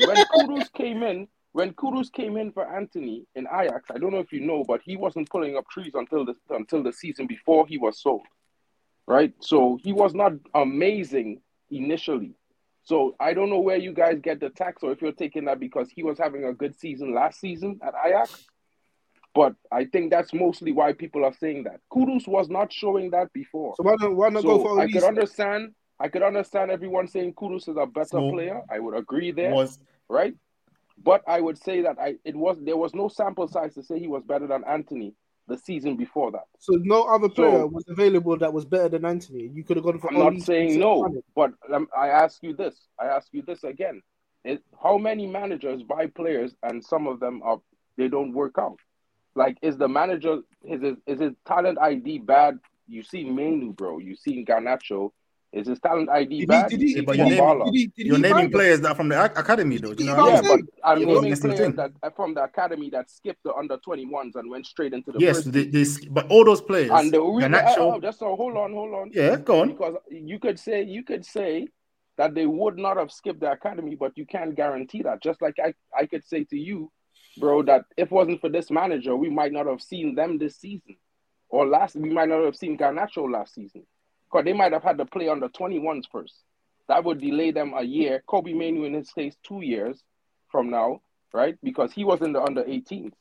when Kudus came in for Anthony in Ajax, I don't know if you know, but he wasn't pulling up trees until the season before he was sold, right? So he was not amazing initially. So I don't know where you guys get the tax or if you're taking that because he was having a good season last season at Ajax. But I think that's mostly why people are saying that. Kudus was not showing that before. So why not go for I could understand everyone saying Kudus is a better player. I would agree there. Right? But I would say that there was no sample size to say he was better than Anthony the season before that. So no other player was available that was better than Anthony. You could have gone for. I'm not saying no, but I ask you this again: how many managers buy players and some of them they don't work out? Like, is the manager is his talent ID bad? You see Mainu, bro. You see Garnacho. Is his talent ID Did bad? he- But He's a baller. you're naming players that are from the academy, though. Do you know what I Yeah, mean? but I'm It goes naming against the players thing. that are from the academy that skipped the under 21s and went straight into the Yes, first team. but all those players, And the reason, Garnacho, just so hold on. Yeah, go on. Because you could say that they would not have skipped the academy, but you can't guarantee that. Just like I could say to you, bro, that if it wasn't for this manager, we might not have seen them this season, or we might not have seen Garnacho last season, because they might have had to play under 21s first. That would delay them a year. Kobe Manu in his case 2 years from now, right? Because he was in the under 18s.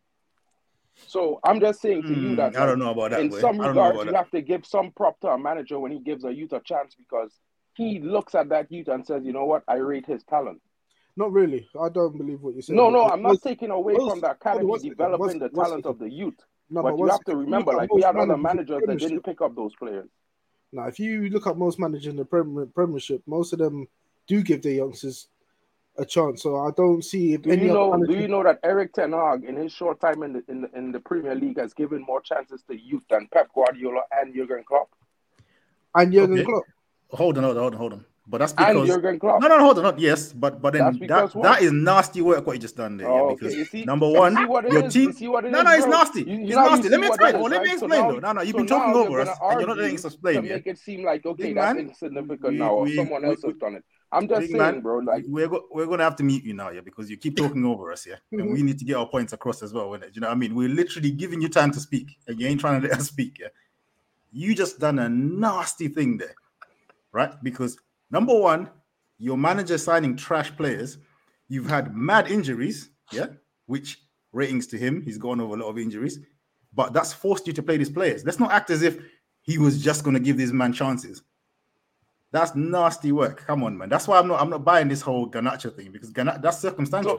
So I'm just saying to you that I don't know about that. in boy. some I don't know regards, about you that. have to give some prop to a manager when he gives a youth a chance, because he looks at that youth and says, you know what, I rate his talent. Not really. I don't believe what you're saying. No, I'm not taking away most- from the academy what's- developing the what's- talent of the youth. No, but you what's- have to remember, look at like, we most had other managers in the managers that didn't Premiership. pick up those players. Now, if you look at most managers in the Premiership, most of them do give their youngsters a chance. So I don't see if Do any you other know? manager... Do you know that Eric Ten Hag, in his short time in the Premier League, has given more chances to youth than Pep Guardiola and Jurgen Klopp? And Jurgen Klopp. Hold on. But that's And because Jurgen Klopp. No, hold on. Yes, but then That's because what? that is nasty work what you just done there. Oh, yeah, okay. because You see- number you one, see what it your is? team. You see what it no, is, it's bro? nasty. You It's know, you nasty. see Let me what explain. it is, Let me right? So explain now- though. No, you've so been now talking you're over us, gonna and you're not letting argue us explain. to Yeah? make it seem like, okay, Big that's man, insignificant now, or someone else has done it. I'm just Big saying, man, bro. Like, we're going to have to mute you now, yeah, because you keep talking over us, yeah, and we need to get our points across as well. Do you know what I mean? We're literally giving you time to speak, and you ain't trying to let us speak. Yeah, you just done a nasty thing there, right? Because number one, your manager signing trash players. You've had mad injuries, yeah, which ratings to him, he's gone over a lot of injuries, but that's forced you to play these players. Let's not act as if he was just going to give this man chances. That's nasty work. Come on, man. That's why I'm not buying this whole Garnacho thing, because that's circumstantial.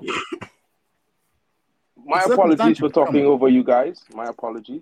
my It's apologies for circumstantial. Come talking on. over you guys. My apologies.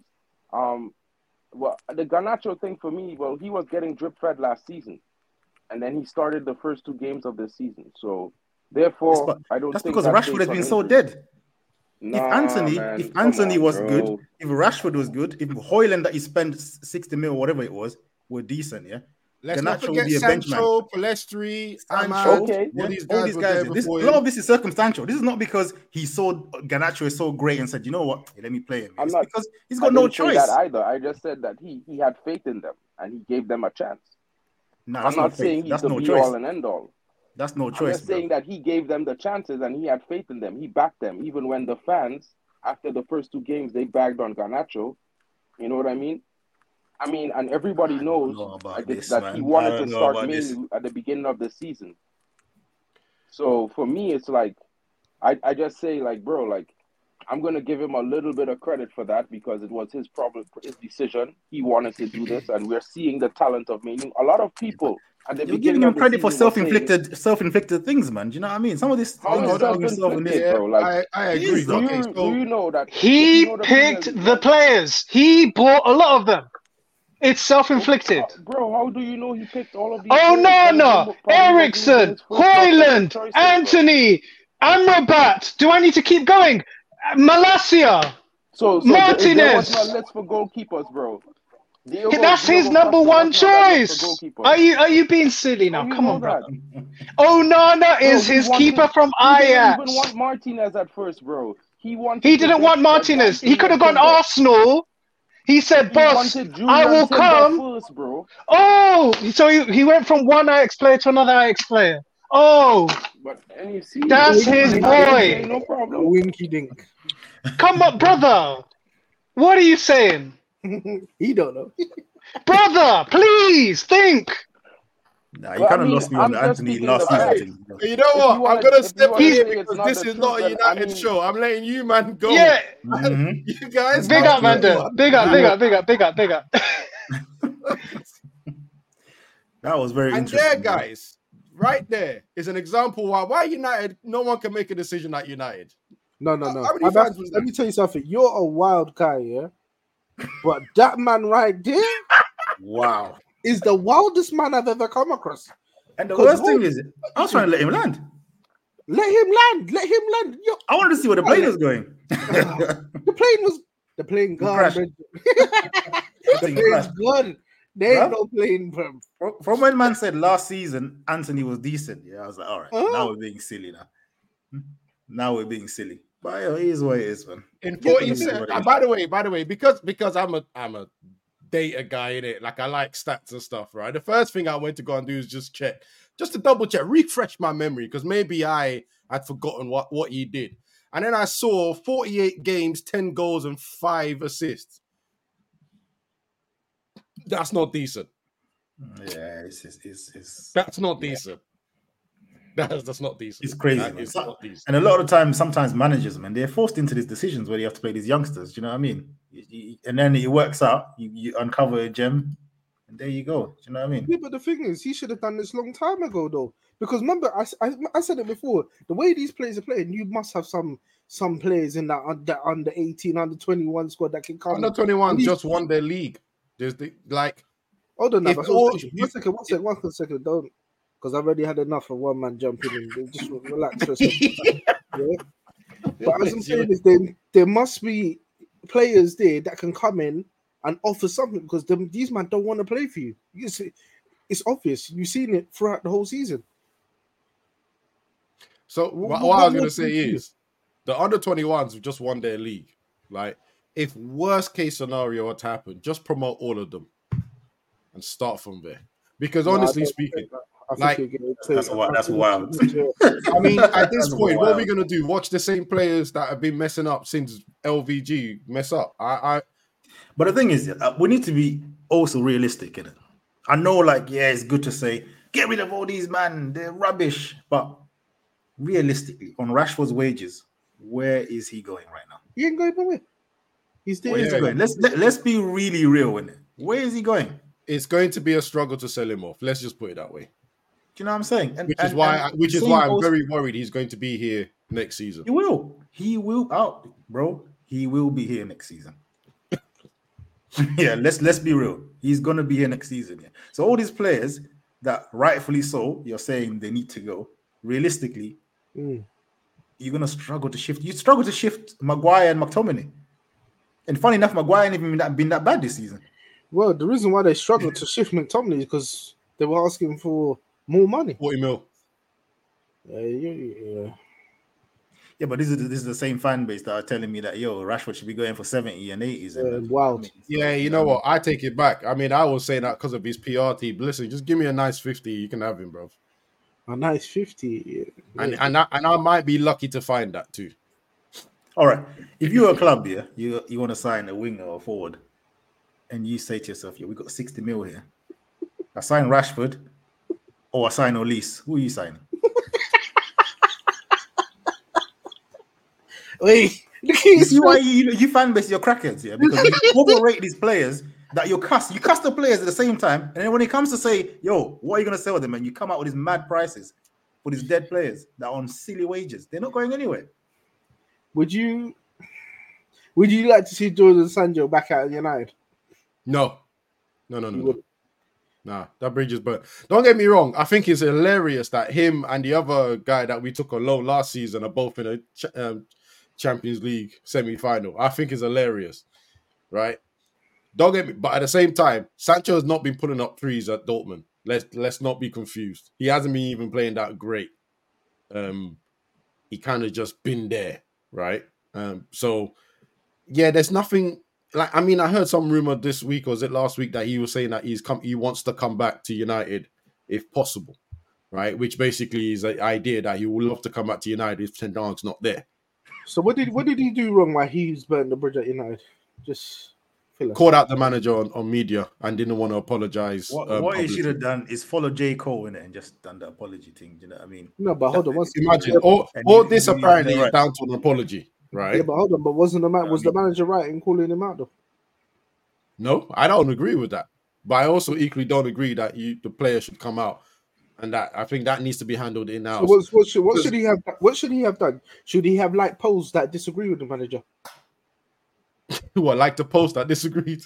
Well, the Garnacho thing for me, well, he was getting drip fed last season, and then he started the first 2 games of this season. So therefore, I don't That's think because that's Rashford based has been on so injury. dead. Nah, man, if come Anthony on, was bro. good, if Rashford was good, if Hoyland that he spent 60 mil, whatever it was, were decent, yeah. Let's not Garnacho will forget be a benchman. Sancho, Palestri, Sancho, Ahmad. yeah, All these all guys these were guys. there This, before a lot him. of this is circumstantial. This is not because he saw Garnacho is so great and said, you know what, let me play him. It's because he's got I no didn't say choice. that either. I just said that he had faith in them and he gave them a chance. No, I'm that's not not faith. saying he's That's the no be choice. all and end all. That's no I'm choice, just saying that he gave them the chances and he had faith in them. He backed them, even when the fans, after the first 2 games, they bagged on Garnacho. You know what I mean? And everybody knows that he wanted to start Manu at the beginning of the season. So for me, it's like, I just say, like, bro, like, I'm going to give him a little bit of credit for that because it was his problem, his decision. He wanted to do this, and we're seeing the talent of Manu. A lot of people at the You're beginning giving him of the credit for season were saying, self-inflicted things, man. Do you know what I mean? Some of this, how is self-inflicted, bro? Like, I It agree. is, do though. you know that He you know the Premier picked League, the right? players. He bought a lot of them. It's self-inflicted. Bro, how do you know he picked all of these Oh, players? Nana, Ericsson, Hoyland, Anthony, Amrabat. Do I need to keep going? Malacia, So Martinez. there wasn't a list for goalkeepers, bro. That's his number one choice. Are you being silly now? Come on, brother. Oh, Nana is his keeper from He didn't Ajax. even want Martinez at first, bro. He He didn't want Martinez. He could have gone Arsenal. He said, "Boss, I will come." First, bro. Oh, so he went from one Ajax player to another Ajax player. Oh, And you see, that's his boy. No problem. Winky dink. Come on, brother. What are you saying? He don't know. Brother, please think. Nah, you kind of lost me on the Anthony last season. You know what? I'm gonna step in here because this is not a United show. I'm letting you, man, go. Yeah. You guys, Big up, man. Big up. That was very And interesting. there, guys, right there is an example why United, no one can make a decision at United. No. How many fans was Let me tell you something. You're a wild guy, yeah? But that man right there Wow. is the wildest man I've ever come across. And the worst thing is, I was trying to let him land. Let him land. Yo, I wanted to see where the plane was going. the plane gone. crashed. The plane's gone. They ain't Bruv. no playing, bro. From when man said last season Anthony was decent, yeah, I was like, all right, now we're being silly now. Now we're being silly. But it is what it is, man. In Yeah, 40 it is cent. what it is. By the way, because I'm a data guy in it, like I like stats and stuff, right? The first thing I went to go and do is just to double check, refresh my memory, because maybe I had forgotten what he did. And then I saw 48 games, 10 goals, and 5 assists. That's not decent. Yeah, it's That's not decent. That's not decent. It's crazy, That man. is not decent. And a lot of the time, sometimes managers, man, they're forced into these decisions where you have to play these youngsters. Do you know what I mean? And then it works out. You uncover a gem, and there you go. Do you know what I mean? Yeah, but the thing is, he should have done this long time ago, though. Because remember, I said it before. The way these players are playing, you must have some players in that under 18, under 21 squad that can come. Under 21 just won their league. There's Hold on, now, if but all- one second, don't, because I've already had enough of one man jumping in. Just relax for a second. Yeah? But as I'm saying is, there must be players there that can come in and offer something, because these men don't want to play for you. It's obvious. You've seen it throughout the whole season. So what I was going to say is, the under 21s have just won their league. Like, if worst case scenario had happened, just promote all of them and start from there. Because honestly speaking, that's wild. I mean, at this That's point, what are we wild. going to do? Watch the same players that have been messing up since LVG mess up? But the thing is, we need to be also realistic in it. I know, like, yeah, it's good to say, get rid of all these man, they're rubbish. But realistically, on Rashford's wages, where is he going right now? He ain't going nowhere. He's there. Where is he going? Let's be really real in it. Where is he going? It's going to be a struggle to sell him off. Let's just put it that way. Do you know what I'm saying? Which is why I'm very worried he's going to be here next season. He will. He will out, bro. He will be here next season. Yeah, let's be real. He's gonna be here next season. Yeah. So all these players that rightfully so, you're saying they need to go. Realistically, you're gonna struggle to shift. You struggle to shift Maguire and McTominay. And funny enough, Maguire ain't even been that bad this season. Well, the reason why they struggled to shift McTominay is because they were asking for more money. 40 mil. Yeah, but this is the same fan base that are telling me that Rashford should be going for 70 and 80s. Wow. Yeah, you know what? I take it back. I mean, I was saying that because of his PR team. Listen, just give me a nice 50. You can have him, bro. A nice 50. Yeah. And I might be lucky to find that too. All right. If you're a club here, you want to sign a winger or a forward, and you say to yourself, we got 60 mil here. I sign Rashford or I sign Olise. Who are you signing? Wait, you see why you fan base your crackheads here? Because you overrate these players that you cuss the players at the same time, and then when it comes to say, what are you gonna sell them? And you come out with these mad prices for these dead players that are on silly wages. They're not going anywhere. Would you like to see Jordan Sancho back at United? No. Nah, that bridge is burnt. Don't get me wrong. I think it's hilarious that him and the other guy that we took on loan last season are both in a Champions League semi-final. I think it's hilarious, right? Don't get me, but at the same time, Sancho has not been putting up threes at Dortmund. Let's not be confused. He hasn't been even playing that great. He kind of just been there, right? So yeah, there's nothing. Like, I mean, I heard some rumor this week, or was it last week, that he was saying that he wants to come back to United if possible, right? Which basically is the idea that he would love to come back to United if Ten Hag's not there. So what did he do wrong? Why he's burnt the bridge at United? Just called out the manager on media and didn't want to apologize. What he should have done is follow J. Cole in it and just done the apology thing. Do you know what I mean? No, but hold on. Imagine all this apparently is down to an apology. Right. Yeah, but hold on. But was the manager right in calling him out though? No, I don't agree with that. But I also equally don't agree that the player should come out, and that I think that needs to be handled in house. So what should he have? What should he have done? Should he have liked polls that disagree with the manager? What, like the post that disagreed?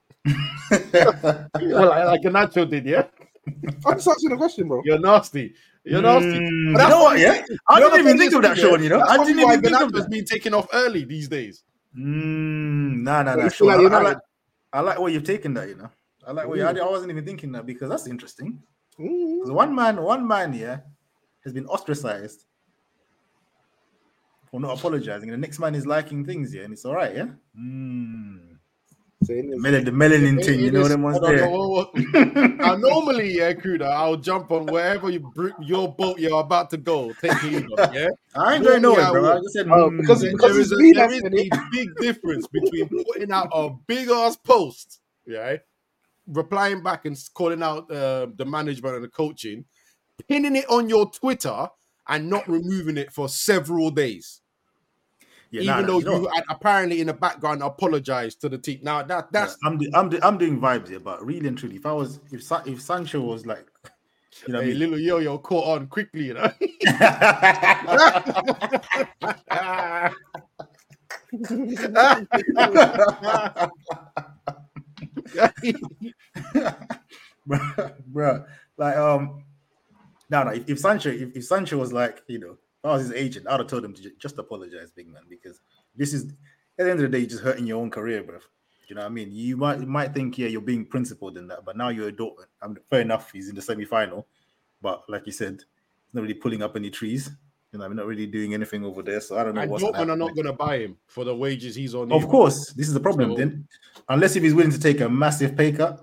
Well, like Ganacho did, yeah. I'm just asking a question, bro. You're nasty. You're nasty. You know what? Yeah, I didn't even think of that, Sean. You know, I didn't even think of that. Been taken off early these days. Nah, Sean. I like where you've taken that. You know, I like what you I wasn't even thinking that because that's interesting. Because one man, yeah, has been ostracized for not apologizing, and the next man is liking things, yeah, and it's all right, yeah. The melanin thing, you know what I'm saying? Now, normally, yeah, Kuda, I'll jump on wherever your boat you're about to go. Take lead on, yeah. I ain't going nowhere, bro. I just said because there is a big difference between putting out a big ass post, yeah, replying back and calling out the management and the coaching, pinning it on your Twitter and not removing it for several days. Yeah, even though you had apparently in the background apologized to the team. Now that's I'm doing vibes here, but really and truly, if Sancho was like, you know, hey, little yo caught on quickly, you know. Bro, like no, if Sancho was like, you know, if I was his agent, I'd have told him to just apologize, big man, because this is at the end of the day, you're just hurting your own career, bro. You know what I mean? You might think, yeah, you're being principled in that, but now you're a Dortmund. I mean, fair enough, he's in the semi-final, but like you said, he's not really pulling up any trees. You know, I'm not really doing anything over there, so I don't know what's Dortmund are not going to buy him for the wages he's on. Of course, this is the problem. Then, unless if he's willing to take a massive pay cut.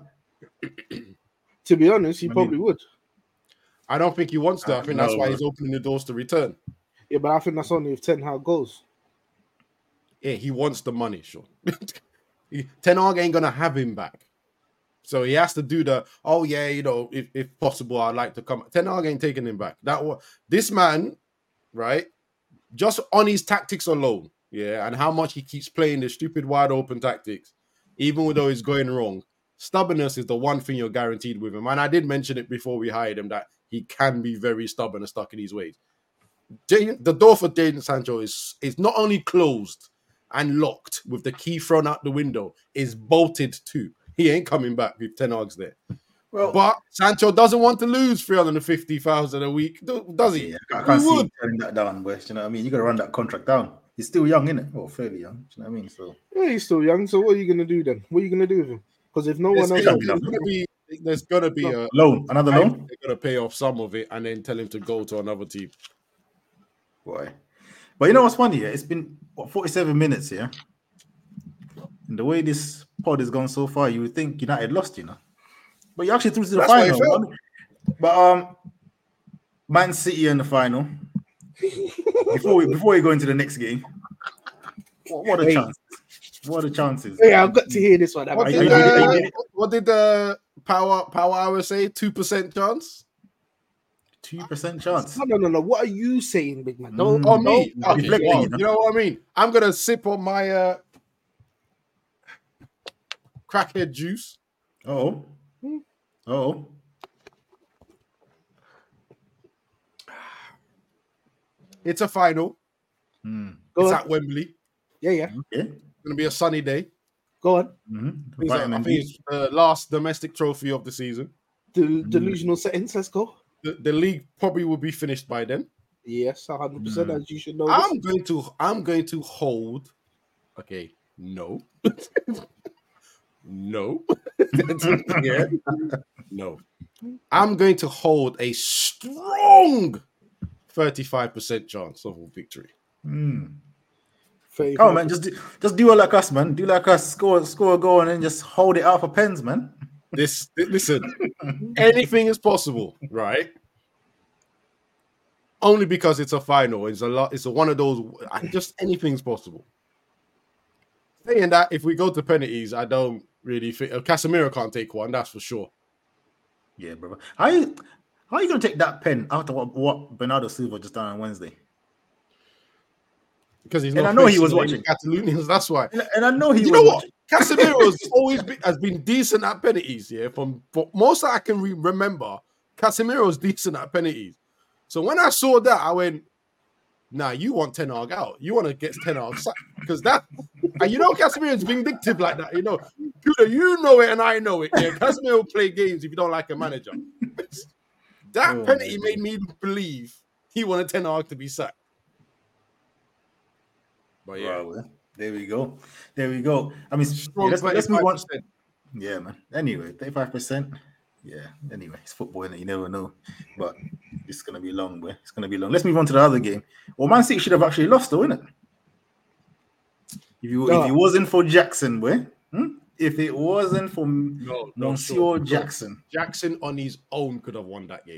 To be honest, he probably would. I don't think he wants to. I think that's why he's opening the doors to return. Yeah, but I think that's only if Ten Hag goes. Yeah, he wants the money, sure. Ten Hag ain't gonna have him back, so he has to do you know, if possible, I'd like to come. Ten Hag ain't taking him back. This man, right? Just on his tactics alone, yeah, and how much he keeps playing the stupid wide open tactics, even though it's going wrong. Stubbornness is the one thing you're guaranteed with him, and I did mention it before we hired him that he can be very stubborn and stuck in his ways. The door for Jadon Sancho is not only closed and locked with the key thrown out the window, is bolted too. He ain't coming back with Ten Hag's there. Well, but Sancho doesn't want to lose 350,000 a week, does he? Yeah, I can't see him turning that down, but you know what I mean? You got to run that contract down. He's still young, isn't it? Well, fairly young. Do you know what I mean? So yeah, he's still young. So what are you going to do then? What are you going to do with him? Because if no one else, there's going to be a loan, another loan. They're going to pay off some of it and then tell him to go to another team. Boy, but you know what's funny? Yeah, it's been 47 minutes here. And the way this pod has gone so far, you would think United lost, you know. But you actually through to the final. But Man City in the final. Before we go into the next game, what a chance! What are the chances? Yeah, I've got to hear this one. What did the Power Hour say? 2% chance. 2% chance. No. What are you saying, big man? Me. Okay, you know what I mean? I'm gonna sip on my crackhead juice. Oh. It's a final. It's at Wembley. Yeah. Okay. It's gonna be a sunny day. Go on. I think it's the last domestic trophy of the season. Delusional settings. Let's go. The league probably will be finished by then. Yes, 100%. As you should know. I'm going to hold. Okay, no, no, yeah, no. I'm going to hold a strong 35% chance of a victory. Oh man, just do it like us, man. Do like us. Score a goal and then just hold it out for pens, man. Listen, anything is possible, right? Only because it's a final. It's one of those. Just anything's possible. Saying that, if we go to penalties, I don't really think Casemiro can't take one. That's for sure. Yeah, brother. How are you gonna take that pen after what Bernardo Silva just done on Wednesday? Because he's not. And I know he was watching Catalonians. That's why. And I know he. You know what? Casemiro has been decent at penalties. Yeah, for most I can remember, Casemiro's decent at penalties. So when I saw that, I went, "Nah, you want Ten Hag out? You want to get Ten Hag sacked because that." And you know, Casemiro's vindictive like that. You know, you know it, and I know it. Yeah, Casemiro will play games if you don't like a manager. That penalty made me believe he wanted Ten Hag to be sacked. But yeah, there we go. I mean, let's move on. Yeah, man. Anyway, 35%. Yeah. Anyway, it's football, and you never know. But it's gonna be long, boy. It's gonna be long. Let's move on to the other game. Well, Man City should have actually lost, though, innit? If it wasn't for Jackson, boy. If it wasn't for Monsieur Jackson. Jackson on his own could have won that game.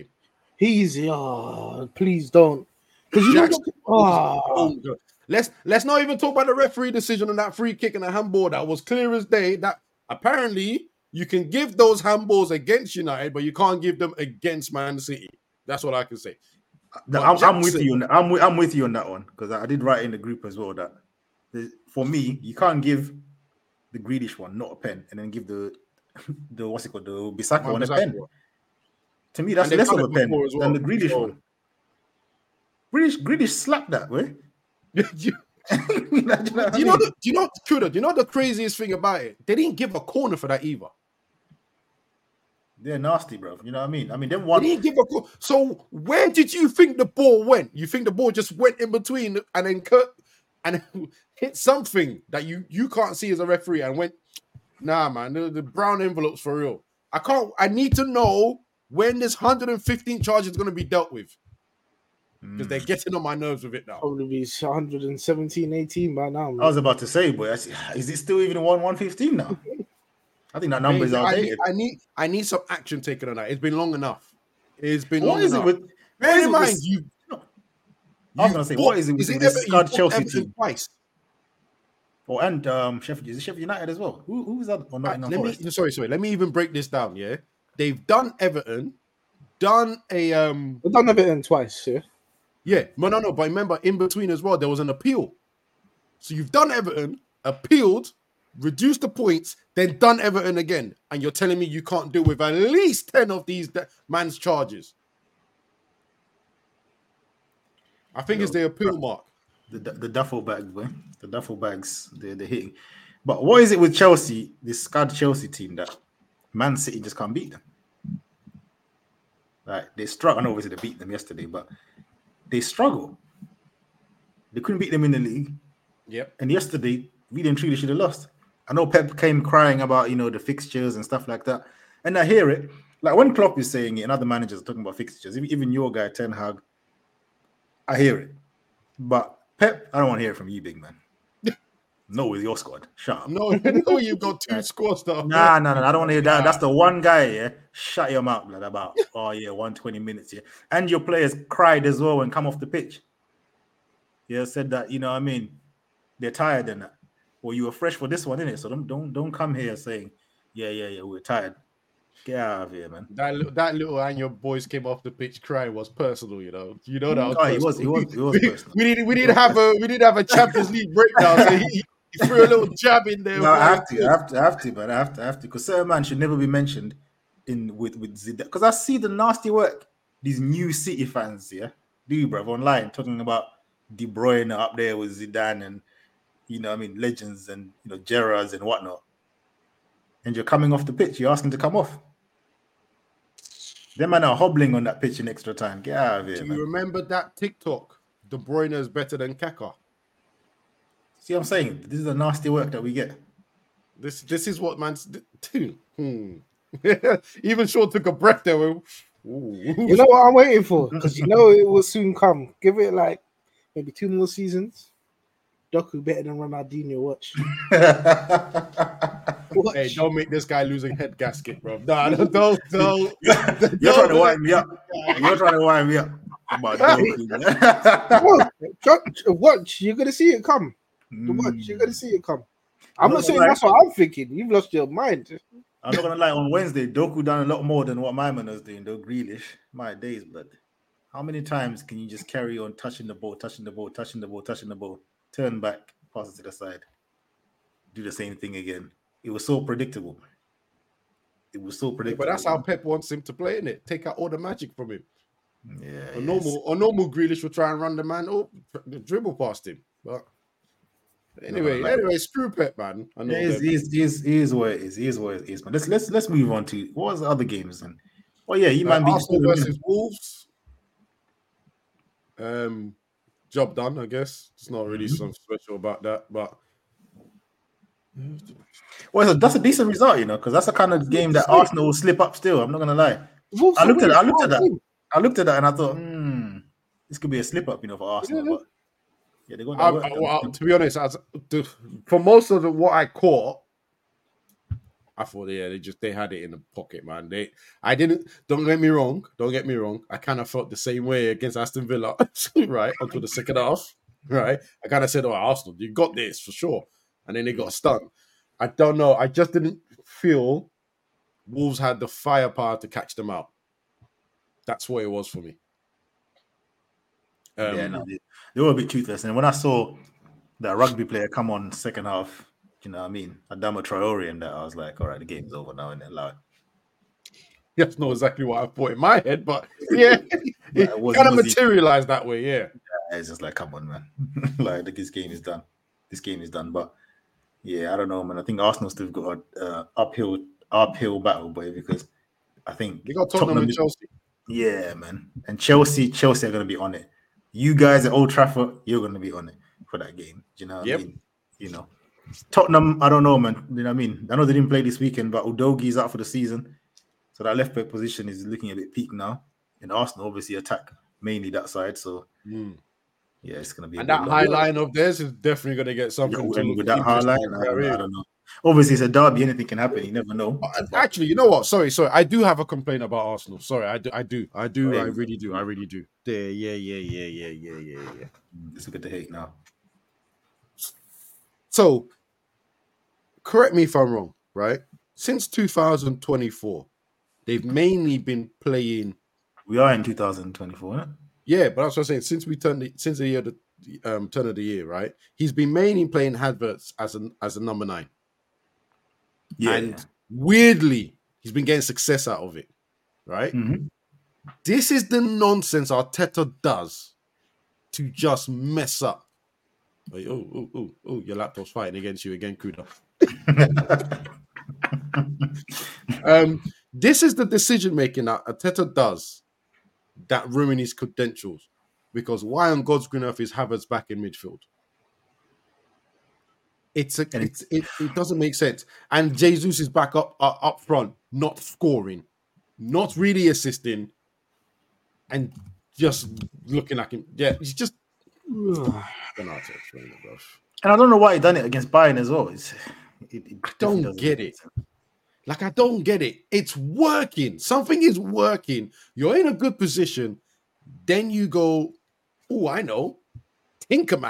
Please don't. Because Let's not even talk about the referee decision on that free kick and the handball. That was clear as day. That apparently you can give those handballs against United, but you can't give them against Man City. That's what I can say. I'm with you. I'm with you on that one, because I did write in the group as well that for me, you can't give the Grealish one not a pen, and then give the what's it called, the Bissaka one a pen. To me, that's less of a pen than the Grealish one. Grealish slapped that way. Do you know the craziest thing about it? They didn't give a corner for that either. They're nasty, bro. You know what I mean? They didn't give a corner. So where did you think the ball went? You think the ball just went in between and then hit something that you can't see as a referee and went? Nah, man. The brown envelopes for real. I need to know when this 115 charge is going to be dealt with. Because they're getting on my nerves with it now. Probably be 117, 18 by now. Man. I was about to say, boy, is it still even 115 now? I think that number is outdated. I need some action taken on that. It's been long enough. It's been long enough. Bear in mind, I was going to say, what is it with this Scud Chelsea team? Twice. Oh, and Sheffield. Is it Sheffield United as well? Who is that? Sorry. Let me even break this down, yeah? They've done Everton, They've done Everton twice, yeah? Yeah, no. But remember, in between as well, there was an appeal. So you've done Everton, appealed, reduced the points, then done Everton again. And you're telling me you can't deal with at least 10 of these man's charges. I think it's the appeal mark. The duffel bag, boy. The duffel bags, they're hitting. But what is it with Chelsea, this Scud Chelsea team, that Man City just can't beat them? Like, they struggle. I know obviously they beat them yesterday, but they struggle. They couldn't beat them in the league. Yep. And yesterday, really and truly should have lost. I know Pep came crying about, the fixtures and stuff like that. And I hear it. Like when Klopp is saying it and other managers are talking about fixtures, even your guy, Ten Hag, I hear it. But Pep, I don't want to hear it from you, big man. No, with your squad. Shut up. No, you've got two squads now. Nah. I don't want to hear that. That's the one guy, yeah. Shut your mouth, blood, about 120 minutes, yeah. And your players cried as well and come off the pitch. Yeah, said that, they're tired and that. Well, you were fresh for this one, innit? So don't come here saying, yeah, we're tired. Get out of here, man. That little and your boys came off the pitch crying was personal, You know that was personal. He was personal. We didn't have a Champions League breakdown, so he threw a little jab in there. No, I have to, but I have to, because certain man should never be mentioned with Zidane. Because I see the nasty work these new City fans, do, bruv, online talking about De Bruyne up there with Zidane and legends and Gerrards and whatnot. And you're coming off the pitch, you're asking to come off. Them man are hobbling on that pitch in extra time. Get out of here. Do you remember that TikTok? De Bruyne is better than Kaka. See what I'm saying? This is the nasty work that we get. This is what man's Even Shaw took a breath there. You know what I'm waiting for? Because it will soon come. Give it like maybe 2 more seasons. Doku better than Ronaldinho. Watch. Hey, don't make this guy losing head gasket, bro. No, don't. You're trying to wind me up. About Doku. Watch. You're gonna see it come. Watch. You're gonna see it come. I'm not saying that's what I'm thinking. You've lost your mind. I'm not gonna lie. On Wednesday, Doku done a lot more than what my man was doing. Though Grealish, my days, but how many times can you just carry on touching the ball, turn back, pass it to the side, do the same thing again? It was so predictable. But that's how Pep wants him to play, innit? Take out all the magic from him. Yeah. A normal Grealish will try and run the man or dribble past him. But anyway, screw Pep, man. I know he is what it is. He is what it is, man. Let's move on to what was the other games then. Oh yeah, you might be Arsenal versus Wolves. Job done, I guess. It's not really something special about that, but Well, that's a decent result, you know, because that's the kind of game that Arsenal will slip up still. I'm not going to lie. Wolves I are looked at really that. I looked at smart that. team. I looked at that and I thought, this could be a slip up, you know, for Arsenal. But yeah, they got that work done. Well, to be honest, for most of what I caught, I thought, yeah, they had it in the pocket, man. Don't get me wrong. I kind of felt the same way against Aston Villa, right, until the second half, right. I kind of said, Arsenal, you got this for sure, and then they got stung. I don't know. I just didn't feel Wolves had the firepower to catch them out. That's what it was for me. They were a bit toothless. And when I saw that rugby player come on second half, you know what I mean? Adama Traore and that, I was like, all right, the game's over now. And then that's not exactly what I thought in my head, but yeah, it kind of materialized that way, yeah. It's just like, come on, man. Like, this game is done. But yeah, I don't know, man. I think Arsenal still got an uphill battle, boy, because I think they got Tottenham and Chelsea. Yeah, man. And Chelsea are going to be on it. You guys at Old Trafford, you're going to be on it for that game. Do you know what I mean? You know, Tottenham, I don't know, man. You know what I mean? I know they didn't play this weekend, but Udogi's out for the season. So that left back position is looking a bit peak now. And Arsenal obviously attack mainly that side. So, yeah, it's going to be... And that high line of theirs is definitely going to get something to look with that high line, I don't know. Obviously, it's a derby. Anything can happen. You never know. Actually, you know what? Sorry. I do have a complaint about Arsenal. Sorry, I do. I really do. Yeah. It's good to hate now. So, correct me if I'm wrong, right? Since 2024, they've mainly been playing... We are in 2024, isn't it? Yeah, but that's what I'm saying. Since the turn of the year, right? He's been mainly playing Havertz as a number 9. Yeah. And weirdly, he's been getting success out of it, right? Mm-hmm. This is the nonsense Arteta does to just mess up. Like, your laptop's fighting against you again, Kuda. This is the decision making that Arteta does that ruin his credentials. Because why on God's green earth is Havertz back in midfield? It doesn't make sense. And Jesus is back up front, not scoring, not really assisting, and just looking like him. Yeah, he's just... I don't know how to explain it, bro. And I don't know why he done it against Bayern as well. I don't get it. Like, I don't get it. It's working. Something is working. You're in a good position. Then you go, I know. Tinkerman.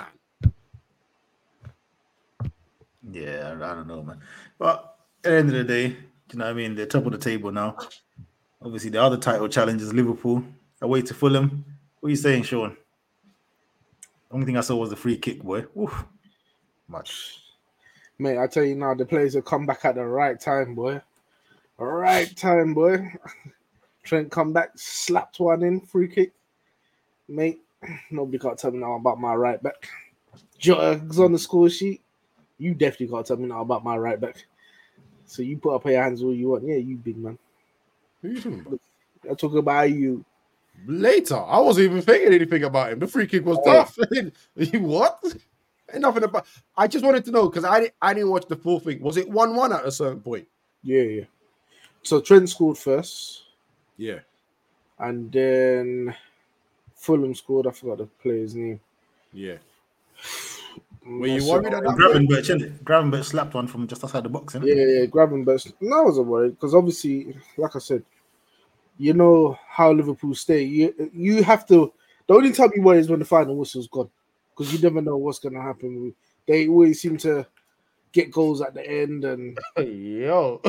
Yeah, I don't know, man. But at the end of the day, you know what I mean? They're top of the table now. Obviously, the other title challenge is Liverpool, away to Fulham. What are you saying, Sean? The only thing I saw was the free kick, boy. Oof. Much. Mate, I tell you now, the players have come back at the right time, boy. Right time, boy. Trent come back, slapped one in, free kick. Mate, nobody can't tell me now about my right back. Jota's on the score sheet. You definitely can't tell me now about my right back. So you put up your hands all you want. Yeah, you big man. Who are you talking about? I talk about you. Later. I wasn't even thinking anything about him. The free kick was tough. What? Ain't nothing about... I just wanted to know, because I didn't watch the full thing. Was it 1-1 at a certain point? Yeah. So Trent scored first. Yeah. And then Fulham scored. I forgot the player's name. Yeah. Were you worried at that? Gravenberch slapped one from just outside the box, innit? Yeah, Gravenberch. No, I wasn't worried because obviously, like I said, you know how Liverpool stay. You have to. The only time you worry is when the final whistle's gone, because you never know what's going to happen. They always seem to get goals at the end, and yo.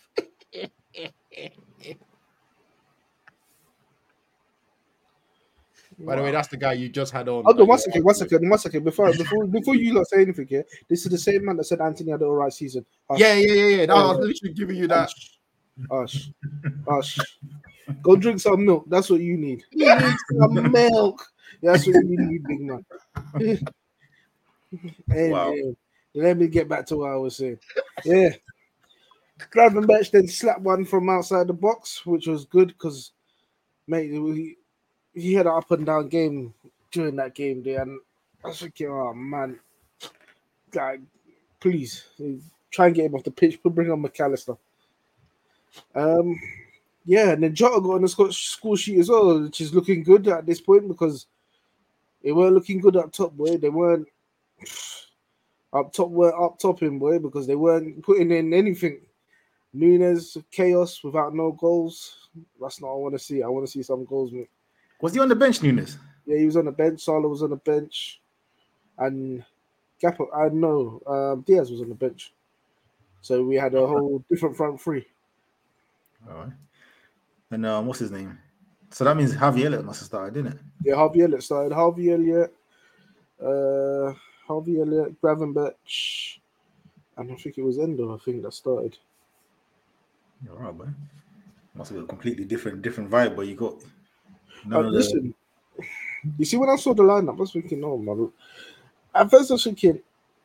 By the way, that's the guy you just had on. Oh, no, one second. Before you lot say anything here, this is the same man that said Anthony had an alright season. Hush. Yeah. No, I was literally giving you that. Hush. Go drink some milk. That's what you need. You need some milk. That's what you need, big man. Anyway, let me get back to what I was saying. Yeah. Gravenberch then slapped one from outside the box, which was good because, mate, he had an up and down game during that game there, and I was thinking, oh man, like, please try and get him off the pitch. Bring on McAllister. Yeah, and then Jota got on the score sheet as well, which is looking good at this point because they weren't looking good up top, boy. They weren't up topping, boy, because they weren't putting in anything. Nunes, chaos without no goals. That's not what I want to see. I want to see some goals, mate. Was he on the bench, Nunes? Yeah, he was on the bench. Salah was on the bench. And Diaz was on the bench. So we had a whole different front three. All right. And what's his name? So that means Harvey Elliott must have started, didn't it? Yeah, Harvey Elliott started. Harvey Elliott, Gravenberch, and I think it was Endo, that started. You're right, man. Must have been a completely different vibe, but you got listen, you see, when I saw the lineup, I was thinking, oh my. At first I was thinking,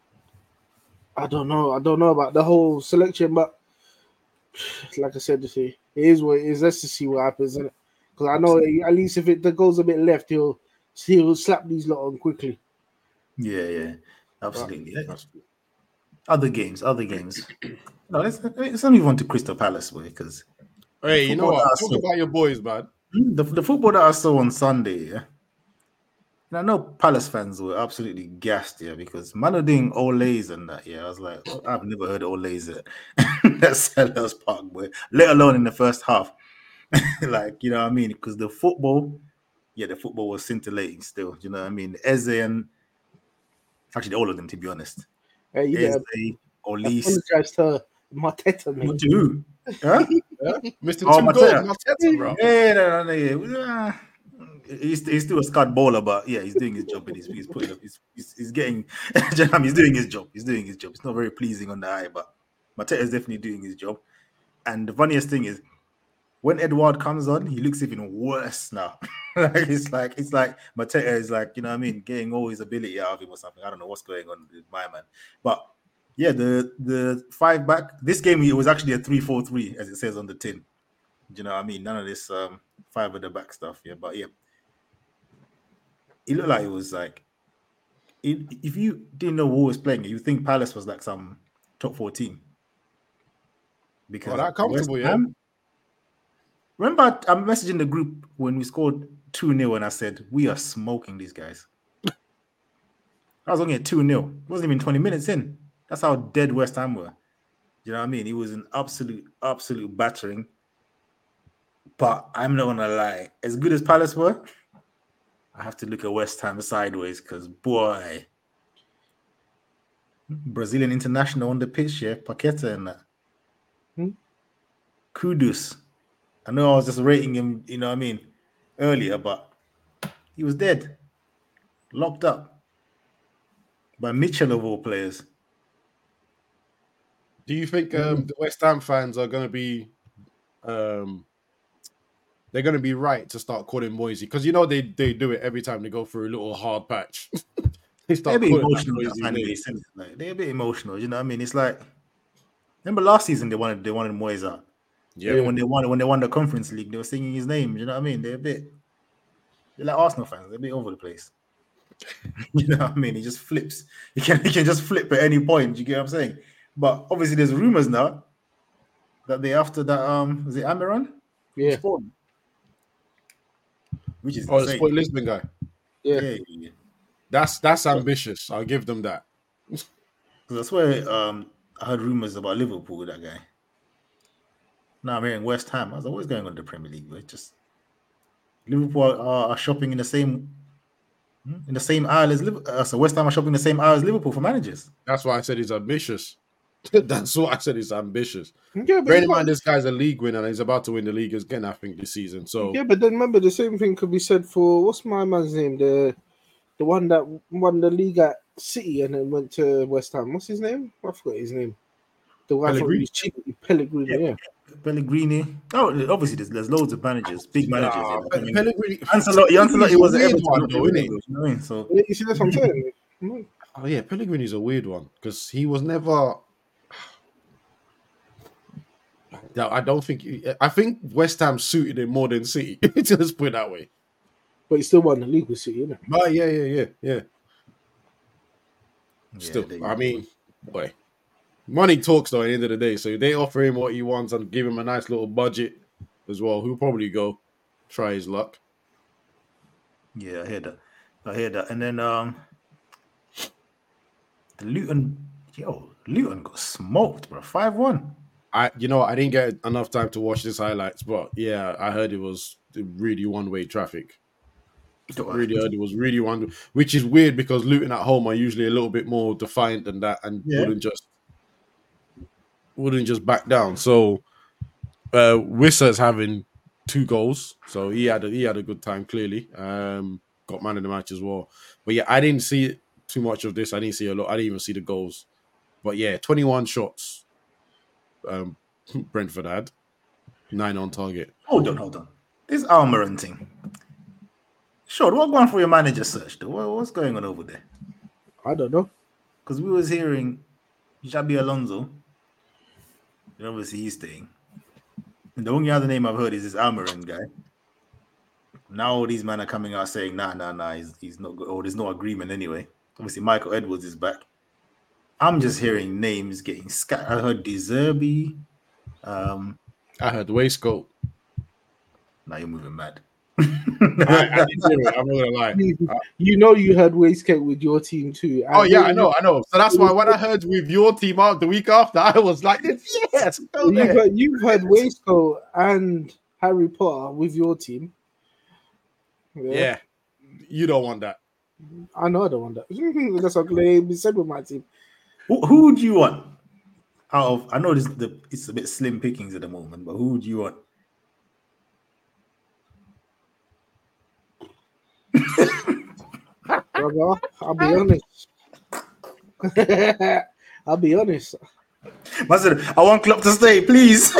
I don't know about the whole selection, but like I said, it is what it is. Let's just see what happens, isn't it? Because I know at least if it goes a bit left, he'll slap these lot on quickly. Yeah, absolutely. Yeah. Other games. No, let's move on to Crystal Palace, boy. Because hey, you know what? Talk about your boys, man. The football that I saw on Sunday, yeah. And I know Palace fans were absolutely gassed, yeah, because man are doing Olays and that, yeah. I was like, I've never heard of Olays at Sellers Park, boy, let alone in the first half. Like, you know what I mean? Because the football was scintillating still. You know what I mean? Eze and actually all of them, to be honest. Hey, you Eze, Olise. Apologize to Mateta, man. To who? Huh? Mr. Mateta, bro. Yeah. He's still a stud bowler, but yeah, he's doing his job and he's putting up. He's getting. He's doing his job. It's not very pleasing on the eye, but Mateta is definitely doing his job. And the funniest thing is, when Edouard comes on, he looks even worse now. It's like Mateta is like, you know what I mean, getting all his ability out of him or something. I don't know what's going on with my man. But yeah, the 5 back. This game it was actually a 3-4-3, as it says on the tin. Do you know what I mean? None of this 5 at the back stuff. Yeah, but yeah. It looked like it was like if you didn't know who was playing, you think Palace was like some top 4 team. Because that comfortable, yeah. Remember, I'm messaging the group when we scored 2-0 and I said, we are smoking these guys. I was only at 2-0. It wasn't even 20 minutes in. That's how dead West Ham were. You know what I mean? It was an absolute battering. But I'm not going to lie. As good as Palace were, I have to look at West Ham sideways because, boy, Brazilian international on the pitch, yeah, Paqueta and that. Kudus. I know I was just rating him, you know what I mean, earlier, but he was dead. Locked up by Mitchell of all players. Do you think the West Ham fans are going to be they're going to be right to start calling Moisey? Because you know they do it every time they go through a little hard patch. They're a bit emotional. They're a bit emotional. You know what I mean? It's like, remember last season they wanted Moyes out. Yeah, when they won the Conference League, they were singing his name. You know what I mean? They're like Arsenal fans. They're a bit over the place. You know what I mean? He just flips. He can just flip at any point. You get what I'm saying? But obviously, there's rumors now that they after that is it Amiron? Yeah. Which is the Sport Lisbon guy. Yeah. That's ambitious. I'll give them that. That's where I heard rumors about Liverpool with that guy. Now I'm hearing West Ham. I was always going on the Premier League, but just Liverpool are shopping in the same aisle as Liverpool. So West Ham are shopping in the same aisle as Liverpool for managers. That's why I said he's ambitious. That's what I said. He's ambitious. Yeah, bear in mind, this guy's a league winner and he's about to win the league again, I think, this season. So yeah, but then remember the same thing could be said for what's my man's name? The one that won the league at City and then went to West Ham. What's his name? I forgot his name. The one from Pellegrini. Yeah. Pellegrini. Oh, obviously there's loads of managers, big managers. Pellegrini. Ancelotti was an Everton one, though, isn't it? You know what I mean? So you see, that's what I'm saying. Oh yeah, Pellegrini's a weird one because he was never. No, I don't think. I think West Ham suited him more than City. Let's put it that way. But he still won the league with City, isn't it? But yeah. Still, I mean, boy, money talks though at the end of the day. So if they offer him what he wants and give him a nice little budget as well, he'll probably go try his luck. Yeah, I hear that. And then the Luton got smoked, bro. 5-1. I didn't get enough time to watch this highlights, but yeah, I heard it was really one-way traffic. Really heard it was really one, which is weird because Luton at home are usually a little bit more defiant than that and wouldn't just back down. So Wissa's having 2 goals, so he had a good time clearly. Got man of the match as well. But yeah, I didn't see too much of this. I didn't see a lot. I didn't even see the goals. But yeah, 21 shots. Brentford had 9 on target. Hold on. This Almiron thing. Sure, what going for your manager search though? What's going on over there? I don't know. Because we was hearing Xabi Alonso. And obviously he's staying. And the only other name I've heard is this Almiron guy. Now all these men are coming out saying, nah, he's not good. Or there's no agreement anyway. Obviously Michael Edwards is back. I'm just hearing names getting scattered. I heard De Zerbi. I heard Waistcoat. Now you're moving mad. I didn't hear it. I'm not gonna lie. You heard Waistcoat with your team too. I know. So that's why when I heard with your team out the week after, I was like, yes. You've heard Waistcoat and Harry Potter with your team. Yeah. You don't want that. I know I don't want that. That's what we said with my team. Who would you want? I know it's a bit slim pickings at the moment, but who would you want? Brother, I'll be honest. I'll be honest. I want Klopp to stay, please.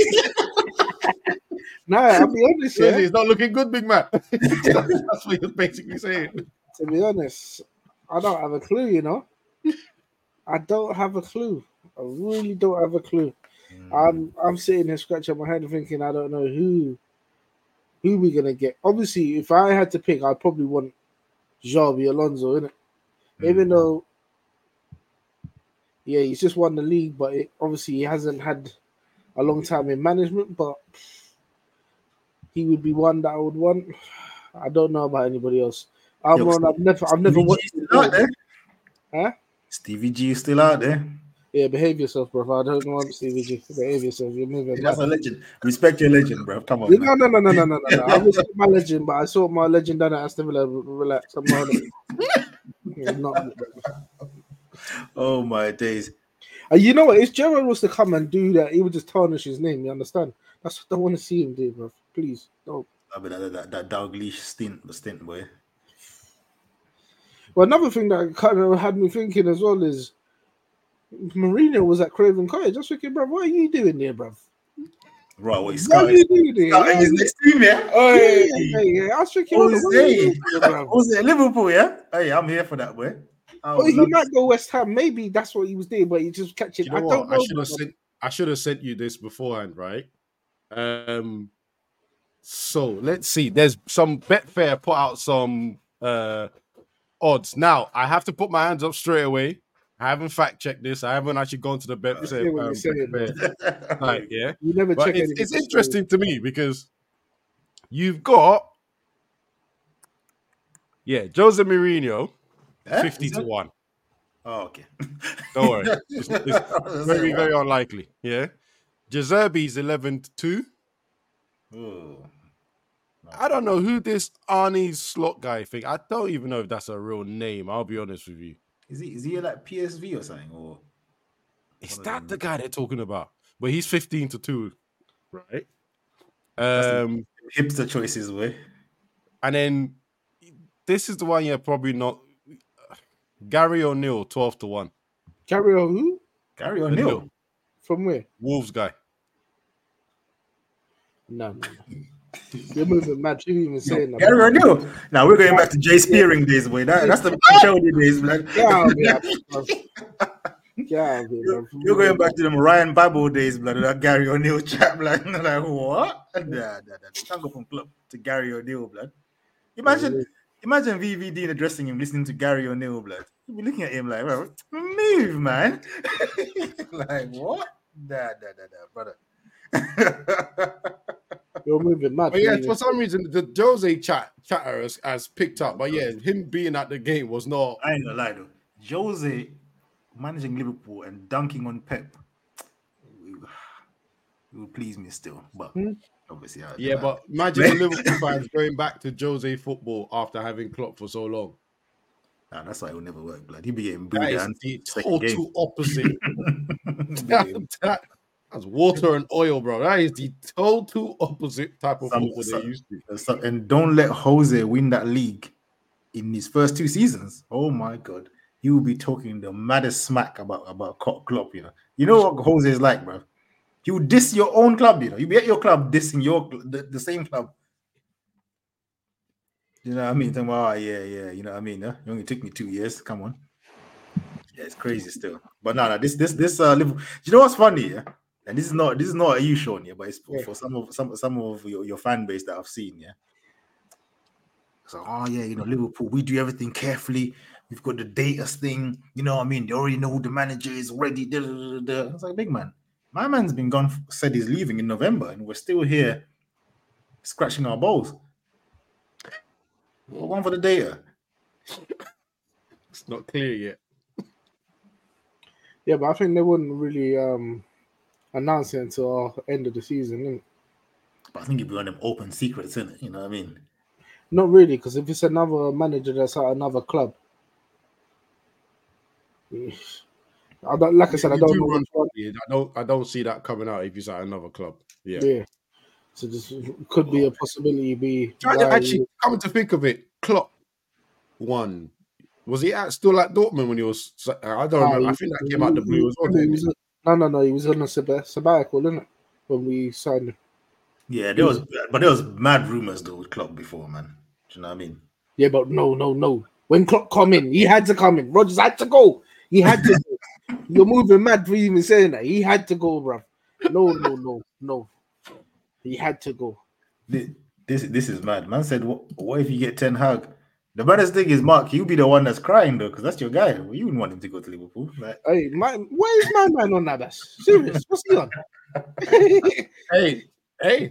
No, I'll be honest. Yeah? It's not looking good, big man. That's what you're basically saying. To be honest, I don't have a clue, you know. I don't have a clue. I really don't have a clue. I'm sitting here scratching my head thinking I don't know who we're gonna get. Obviously, if I had to pick, I'd probably want Xabi Alonso, innit? Even though, yeah, he's just won the league, but obviously he hasn't had a long time in management. But he would be one that I would want. I don't know about anybody else. I've never watched it. Out there. Huh? Stevie G is still out there. Yeah, behave yourself, bro. I don't want Stevie G. Behave yourself. You're moving. That's a legend. Respect your legend, bro. Come on. No. I respect my legend, but I saw my legend done at Aston Villa. Relax. I'm not. Oh my days. You know what? If Gerrard was to come and do that, he would just tarnish his name. You understand? That's what I want to see him do, bro. Please don't. I mean, that Dalglish stint, boy. Well, another thing that kind of had me thinking as well is Mourinho was at Craven Cottage. Just thinking, bro, what are you doing there, bro? Right, what he's scouting his next team, yeah? Yeah. I was thinking, was it Liverpool, yeah? Hey, I'm here for that, boy. He might go West Ham. Maybe that's what he was doing, but he just catch it. You know what? I should have sent you this beforehand, right? So let's see. There's some Betfair put out some odds. Now I have to put my hands up straight away. I haven't fact checked this. I haven't actually gone to the Betfair. Like, yeah, you never but check. It's interesting to me because you've got Jose Mourinho 50-1. Oh, okay. Don't worry. It's very, very unlikely. Yeah. Jazerbi's 11-2. Oh. I don't know who this Arnie Slot guy think. I don't even know if that's a real name. I'll be honest with you. Is he like PSV or something? Or is that the guy they're talking about? But he's 15-2, right? Hipster choices, way. And then this is the one you're probably not. Gary O'Neill 12-1. Gary who? Gary O'Neill. From where? Wolves guy. No. You're moving mad. You even saying that. Gary O'Neill. Now we're going back to Jay Spearing days, boy. That's the Shelby days, man. You're going back to them Ryan Babel days, blood. That Gary O'Neill chat, blood. Like what? Nah. Can't go from club to Gary O'Neill, blood. Imagine Imagine VVD in the dressing room listening to Gary O'Neill, blood. You'd be looking at him like, bro, move, man. Like, what? Nah, brother. You're moving mad. But yeah, for some reason, the Jose chatter has picked up. But yeah, him being at the game was not. I ain't gonna lie though. Jose managing Liverpool and dunking on Pep it will please me still. But obviously, But imagine the Liverpool fans going back to Jose football after having Klopp for so long. Nah, that's why it will never work, blood. He'll be getting booed That is down. the total opposite. That's water and oil, bro. That is the total opposite type of football they used to. And don't let Jose win that league in his first 2 seasons. Oh my God. He will be talking the maddest smack about Klopp, you know. You know what Jose is like, bro. He will diss your own club, you know. You'll be at your club dissing the same club. You know what I mean? Talking about, you know what I mean? Huh? It only took me 2 years. Come on. Yeah, it's crazy still. But no, this Liverpool. You know what's funny, yeah? And this is not a you, Sean, yeah, but it's for some of your fan base that I've seen, yeah. So, you know, Liverpool, we do everything carefully. We've got the data thing, you know what I mean? They already know who the manager is already. It's like, big man. My man's been gone, said he's leaving in November, and we're still here scratching our balls. We're going for the data. It's not clear yet. Yeah, but I think they wouldn't really announce it until end of the season, innit? But I think it'd be one of them open secrets, isn't it? You know what I mean? Not really, because if it's another manager that's at another club, I don't know. I don't see that coming out if he's at another club. Yeah. So this could be a possibility. Actually, coming to think of it, Klopp won. Was he still at Dortmund when he was? I don't remember. I think that came out the blue as well. No. He was on a sabbatical, isn't it? When we signed him. Yeah, there was mad rumors though with Klopp before, man. Do you know what I mean? Yeah, but no. When Klopp come in, he had to come in. Rodgers had to go. He had to go. You're moving mad for even saying that. He had to go, bruv. No. He had to go. This is mad. Man said, what if you get Ten Hag? The baddest thing is, Mark, you'll be the one that's crying though, because that's your guy. Well, you wouldn't want him to go to Liverpool. Like, hey, why is my man on that? That's serious. What's he on? Hey.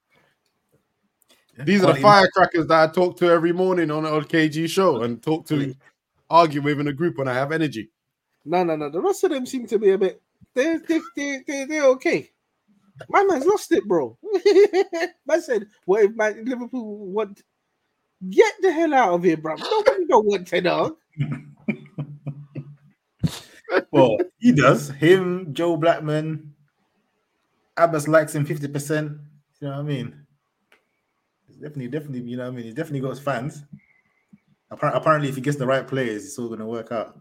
These are the firecrackers that I talk to every morning on the KG show and argue with in a group when I have energy. No. The rest of them seem to be a bit. They're okay. My man's lost it, bro. Man said, "What if Liverpool want? Get the hell out of here, bro. Nobody don't want Ten Hag." Well, he does. Him, Joe Blackman, Abbas likes him 50%. You know what I mean? Definitely. You know what I mean? He's definitely got his fans. Apparently, if he gets the right players, it's all going to work out.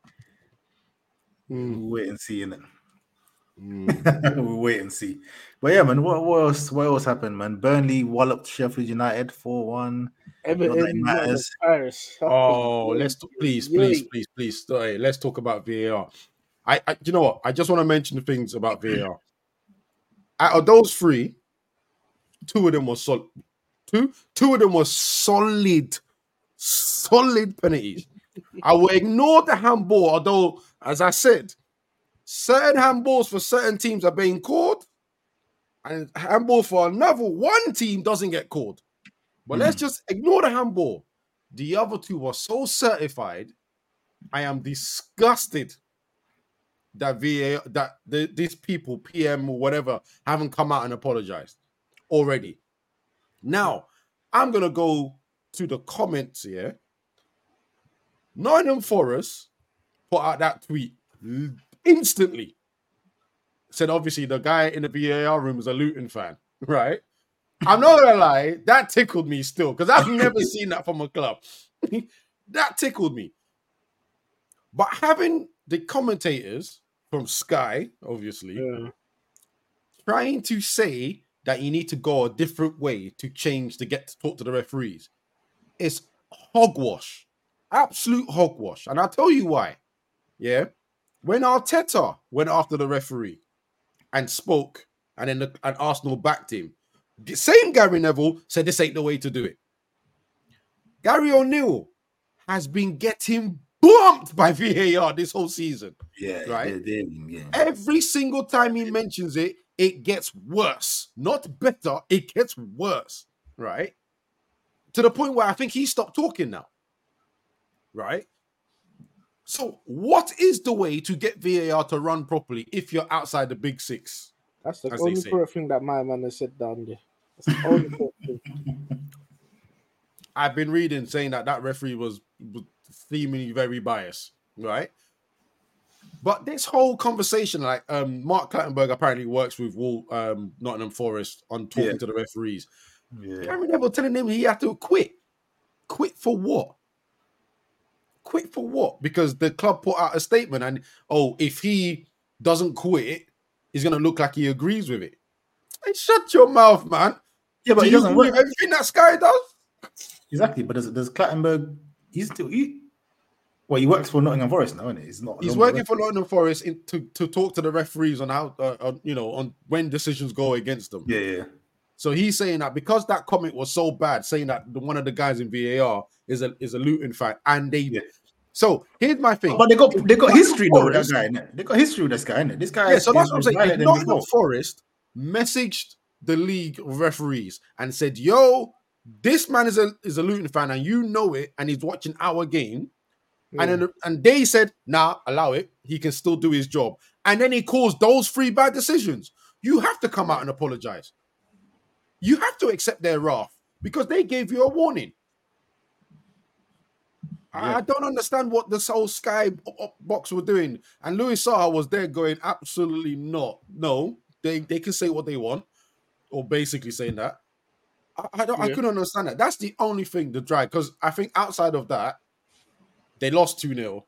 We'll wait and see, innit? We'll wait and see. But yeah, man, what else happened, man? Burnley walloped Sheffield United 4-1. Everton matters. Please. Sorry, let's talk about VAR. I you know what? I just want to mention the things about VAR. Out of those 3, 2 of them were solid. Two of them were solid penalties. I will ignore the handball, although, as I said, certain handballs for certain teams are being called, and handball for one team doesn't get called. But let's just ignore the handball. The other 2 were so certified. I am disgusted that these people, PM or whatever, haven't come out and apologized already. Now, I'm going to go to the comments here. Nottingham Forest put out that tweet instantly. Said, obviously, the guy in the VAR room is a Luton fan, right? I'm not going to lie, that tickled me still, because I've never seen that from a club. That tickled me. But having the commentators from Sky, obviously, trying to say that you need to go a different way to get to talk to the referees, it's hogwash. Absolute hogwash. And I'll tell you why. Yeah? When Arteta went after the referee and spoke, and then and Arsenal backed him, the same Gary Neville said this ain't the way to do it. Gary O'Neill has been getting bumped by VAR this whole season. Yeah, right. yeah. Every single time he mentions it, it gets worse, not better. It gets worse, right? To the point where I think he stopped talking now, right? So, what is the way to get VAR to run properly if you're outside the big six? That's the as they only say? correct thing that my man has said down there. That's the only correct thing. I've been reading saying that referee was seemingly very biased, right? But this whole conversation, like Mark Clattenburg apparently works with Nottingham Forest on talking to the referees. Yeah. Gary Neville telling him he had to quit. Quit for what? Quit for what? Because the club put out a statement and, if he doesn't quit, he's going to look like he agrees with it. Hey, shut your mouth, man. Yeah, but Do he you doesn't agree work. with everything that Sky does? Exactly, but does Clattenburg? He works for Nottingham Forest now, isn't it? He's working for Nottingham Forest to talk to the referees on how, on when decisions go against them. Yeah. So he's saying that because that comment was so bad, saying that one of the guys in VAR is a Luton fan, and they. Yeah. So here's my thing. But they got history though with that guy, innit? They got history with this guy, innit? This guy. Yeah, so that's what I'm saying. If Nottingham before. Forest messaged the league referees and said, "Yo, this man is a Luton fan, and you know it, and he's watching our game." And they said, "Nah, allow it. He can still do his job." And then he caused those 3 bad decisions. You have to come out and apologize. You have to accept their wrath because they gave you a warning. Yeah. I don't understand what this whole Sky box were doing. And Louis Saha was there going, absolutely not. No, they can say what they want, or basically saying that. I couldn't understand that. That's the only thing to drag, because I think outside of that, they lost 2-0.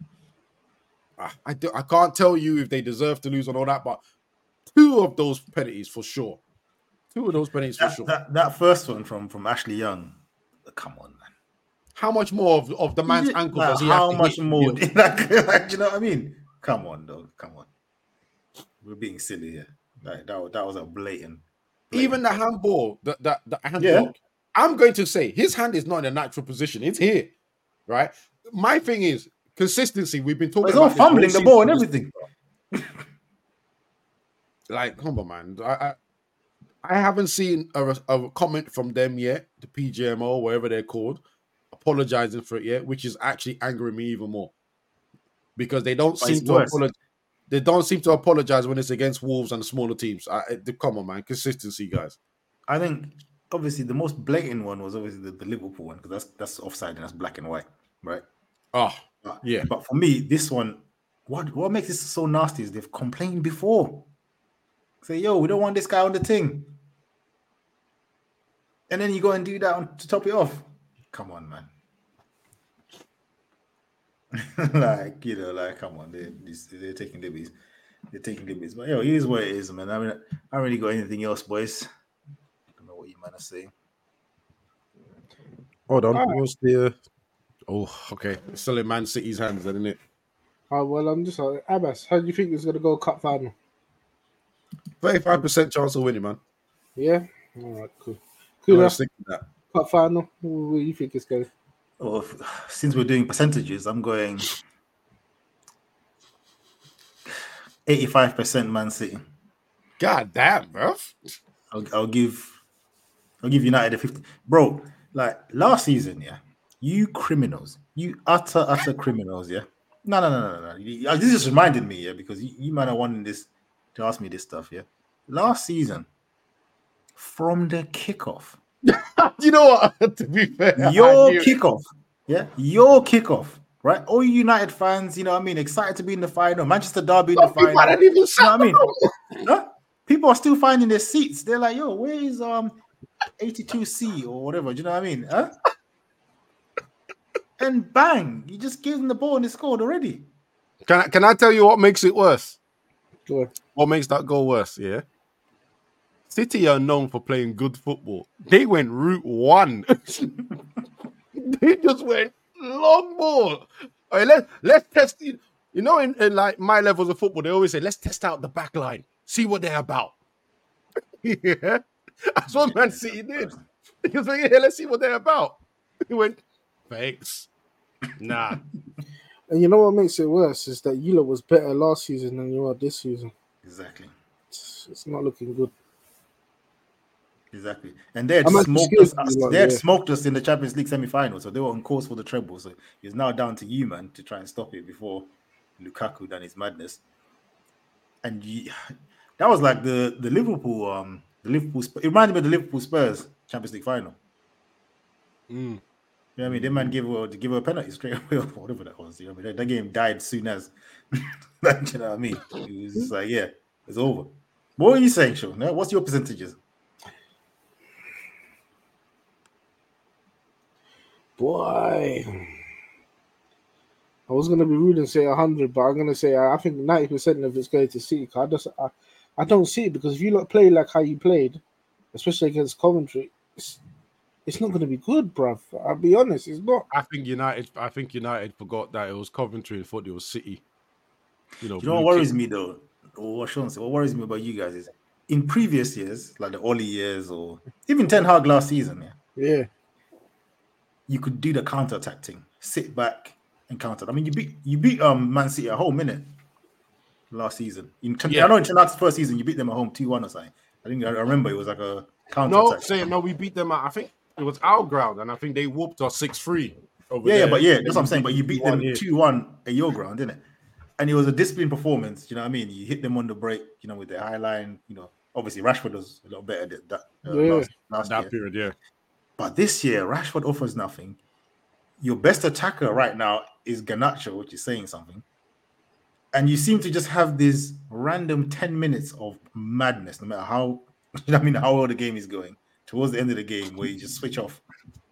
I can't tell you if they deserve to lose and all that, but 2 of those penalties for sure. 2 of those penalties for sure. That first one from Ashley Young, come on, man. How much more of the man's ankle does he have to much hit? more? Do you know what I mean? Come on, dog. Come on. We're being silly here. That was a blatant. Even the handball, the handball. I'm going to say his hand is not in a natural position. It's here, right? My thing is consistency. We've been talking about. He's all fumbling the ball and everything. Like, come on, man. I haven't seen a comment from them yet, the PGMO, whatever they're called, apologizing for it yet, which is actually angering me even more. Because they don't seem to apologize. They don't seem to apologize when it's against Wolves and the smaller teams. Come on, man. Consistency, guys. I think, obviously, the most blatant one was obviously the Liverpool one, because that's offside and that's black and white, right? Oh, yeah. But for me, this one, what makes this so nasty is they've complained before. Say, yo, we don't want this guy on the thing. And then you go and do that to top it off. Come on, man. Come on. They're taking liberties. They're taking liberties. But, it is what it is, man. I mean, I don't really got anything else, boys. I don't know what you man are saying. Hold on. What's the... Oh, okay. It's still in Man City's hands, isn't it? Oh, well, I'm just like, Abbas, how do you think it's going to go cup final? 35% chance of winning, man. Yeah? All right, cool. Cool. That. Cup final, what do you think it's going? Well, since we're doing percentages, I'm going 85% Man City. God damn, bro. I'll give United a 50. Bro, like last season, you criminals, you utter criminals, No. This just reminded me, because you might have wanted this to ask me this stuff, Last season, from the kickoff. You know what? To be fair, your kickoff, right? All you United fans, you know what I mean, excited to be in the final. Manchester Derby in the final. I didn't even you know what I mean? Huh? People are still finding their seats. They're like, yo, where is 82C or whatever? Do you know what I mean? Huh? And bang, you just gave them the ball and they scored already. Can I tell you what makes it worse? Sure. What makes that goal worse? Yeah. City are known for playing good football. They went route 1. They just went long ball. All right, let's test. You know, in like my levels of football, they always say, let's test out the back line, see what they're about. Yeah, that's what Man City did. He was like, let's see what they're about. He went, thanks. Nah. And you know what makes it worse is that you lot was better last season than you are this season. Exactly. It's not looking good. Exactly. And they had I'm actually smoked scared us. for you lot, They had yeah. smoked us in the Champions League semi-final, so they were on course for the treble. So it's now down to you, man, to try and stop it before Lukaku done his madness. And that was like the Liverpool. It reminded me of the Liverpool Spurs Champions League final. Mm. You know what I mean? They man give her a penalty straight away or whatever that was. You know what I mean? That game died soon as. You know what I mean? It was just like, yeah, it's over. What were you saying, Sean? What's your percentages? Boy, I was gonna be rude and say 100, but I'm gonna say I think 90% of it's going to City. I don't see it because if you lot play like how you played, especially against Coventry, it's not gonna be good, bruv. I'll be honest, it's not. I think United forgot that it was Coventry and thought it was City. You know what worries me though, or what Sean said, what worries me about you guys is in previous years, like the Oli years or even Ten Hag last season, yeah. You could do the counter-attack thing, sit back and counter. I mean, you beat Man City at home, innit? Last season. I know in Ten Hag's first season, you beat them at home 2-1 or something. I remember it was like a counter-attack. No, we beat them at, I think it was our ground, and I think they whooped us 6-3 over there. But that's what I'm saying. But you beat them 2-1 at your ground, didn't it? And it was a disciplined performance, you know what I mean? You hit them on the break, you know, with the high line, you know. Obviously, Rashford was a lot better at that last year. Period, yeah. But this year, Rashford offers nothing. Your best attacker right now is Garnacho, which is saying something. And you seem to just have this random 10 minutes of madness, no matter how, you know what I mean, how well the game is going, towards the end of the game, where you just switch off.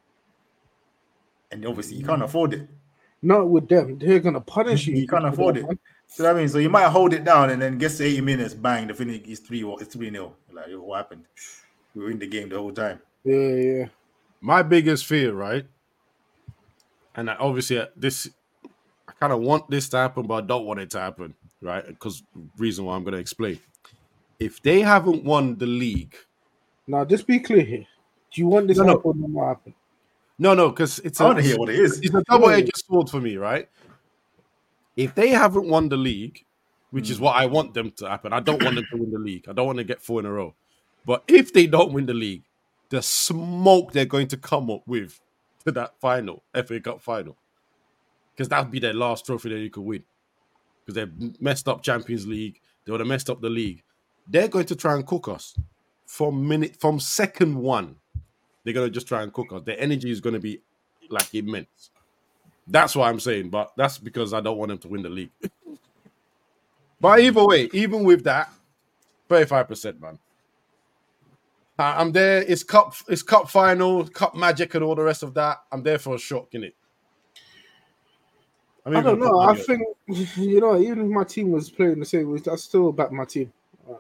And obviously, you can't afford it. Not with them. They're going to punish you. You can't afford it. So I mean, so you might hold it down and then gets to 80 minutes, bang, the finish is 3-0. Like, what happened? We were in the game the whole time. Yeah. My biggest fear, right? And obviously, I kind of want this to happen, but I don't want it to happen, right? Because reason why I'm going to explain. If they haven't won the league, now just be clear here. Do you want this to happen or not happen? No, because I want to hear what it is. It's a double-edged sword for me, right? If they haven't won the league, which is what I want them to happen, I don't want them to win the league. I don't want to get 4 in a row. But if they don't win the league, the smoke they're going to come up with to that final, FA Cup final, because that would be their last trophy that you could win. Because they've messed up Champions League, they would have messed up the league. They're going to try and cook us from second one. They're going to just try and cook us. Their energy is going to be like immense. That's what I'm saying, but that's because I don't want them to win the league. But either way, even with that, 35%, man. I'm there. It's cup final, cup magic, and all the rest of that. I'm there for a shock, innit? I don't know. I think, you know, even if my team was playing the same way, I still back my team.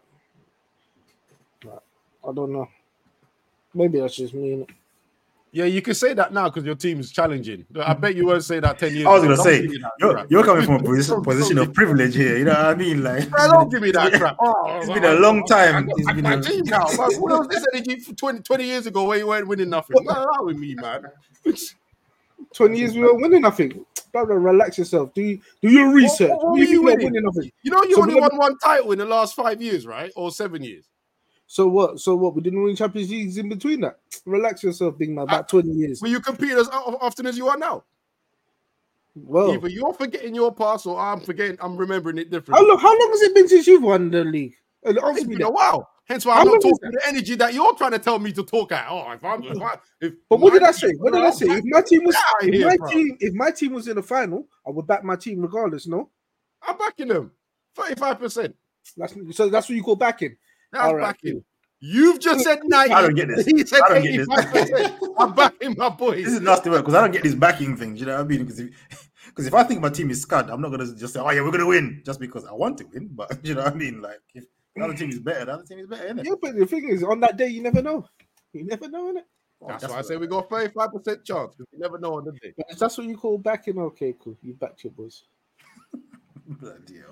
I don't know. Maybe that's just me, innit? Yeah, you can say that now because your team is challenging. I bet you won't say that 10 years ago. I was going to say, you're coming from a position of privilege here. You know what I mean? Like, don't give me that crap. It's been a long time. It's been my team now. What was this energy 20 years ago where you weren't winning nothing? Not with me, man. 20 years we weren't winning nothing. Brother, relax yourself. Do your research. What were you winning nothing? You know, you only won one title in the last 5 years, right? Or 7 years. So what? We didn't win Champions Leagues in between that. Relax yourself, big man. About 20 years. Will you compete as often as you are now? Well, either you're forgetting your past or I'm remembering it differently. How long has it been since you've won the league? It's been a while. Hence why I'm not talking the energy that you're trying to tell me to talk at. But what did I say? What did I say? If my team was in the final, I would back my team regardless. No, I'm backing them 35%. So that's what you call backing. That's backing. You've just said 90. I don't get this. He said 85%. I'm backing my boys. This is nasty work because I don't get these backing things. You know what I mean? Because if I think my team is scud, I'm not gonna just say, "Oh yeah, we're gonna win," just because I want to win. But you know what I mean? Like if the other team is better, the other team is better, isn't it? Yeah, but the thing is, on that day, you never know. You never know, innit? That's why I say we got 35% chance because you never know on the day. But that's what you call backing. Okay, cool. You backed your boys. Bloody hell.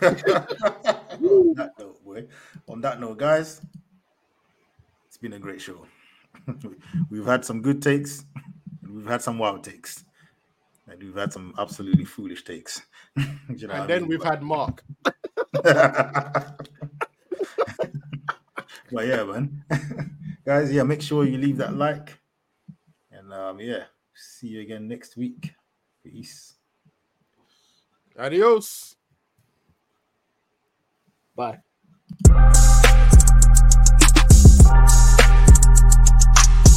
On that note, guys, it's been a great show. We've had some good takes. we've had some wild takes. And we've had some absolutely foolish takes. Do you know And what I then mean? we've had Mark. But yeah, man. Guys, yeah, make sure you leave that like. And yeah, see you again next week. Peace. Adios. Bye.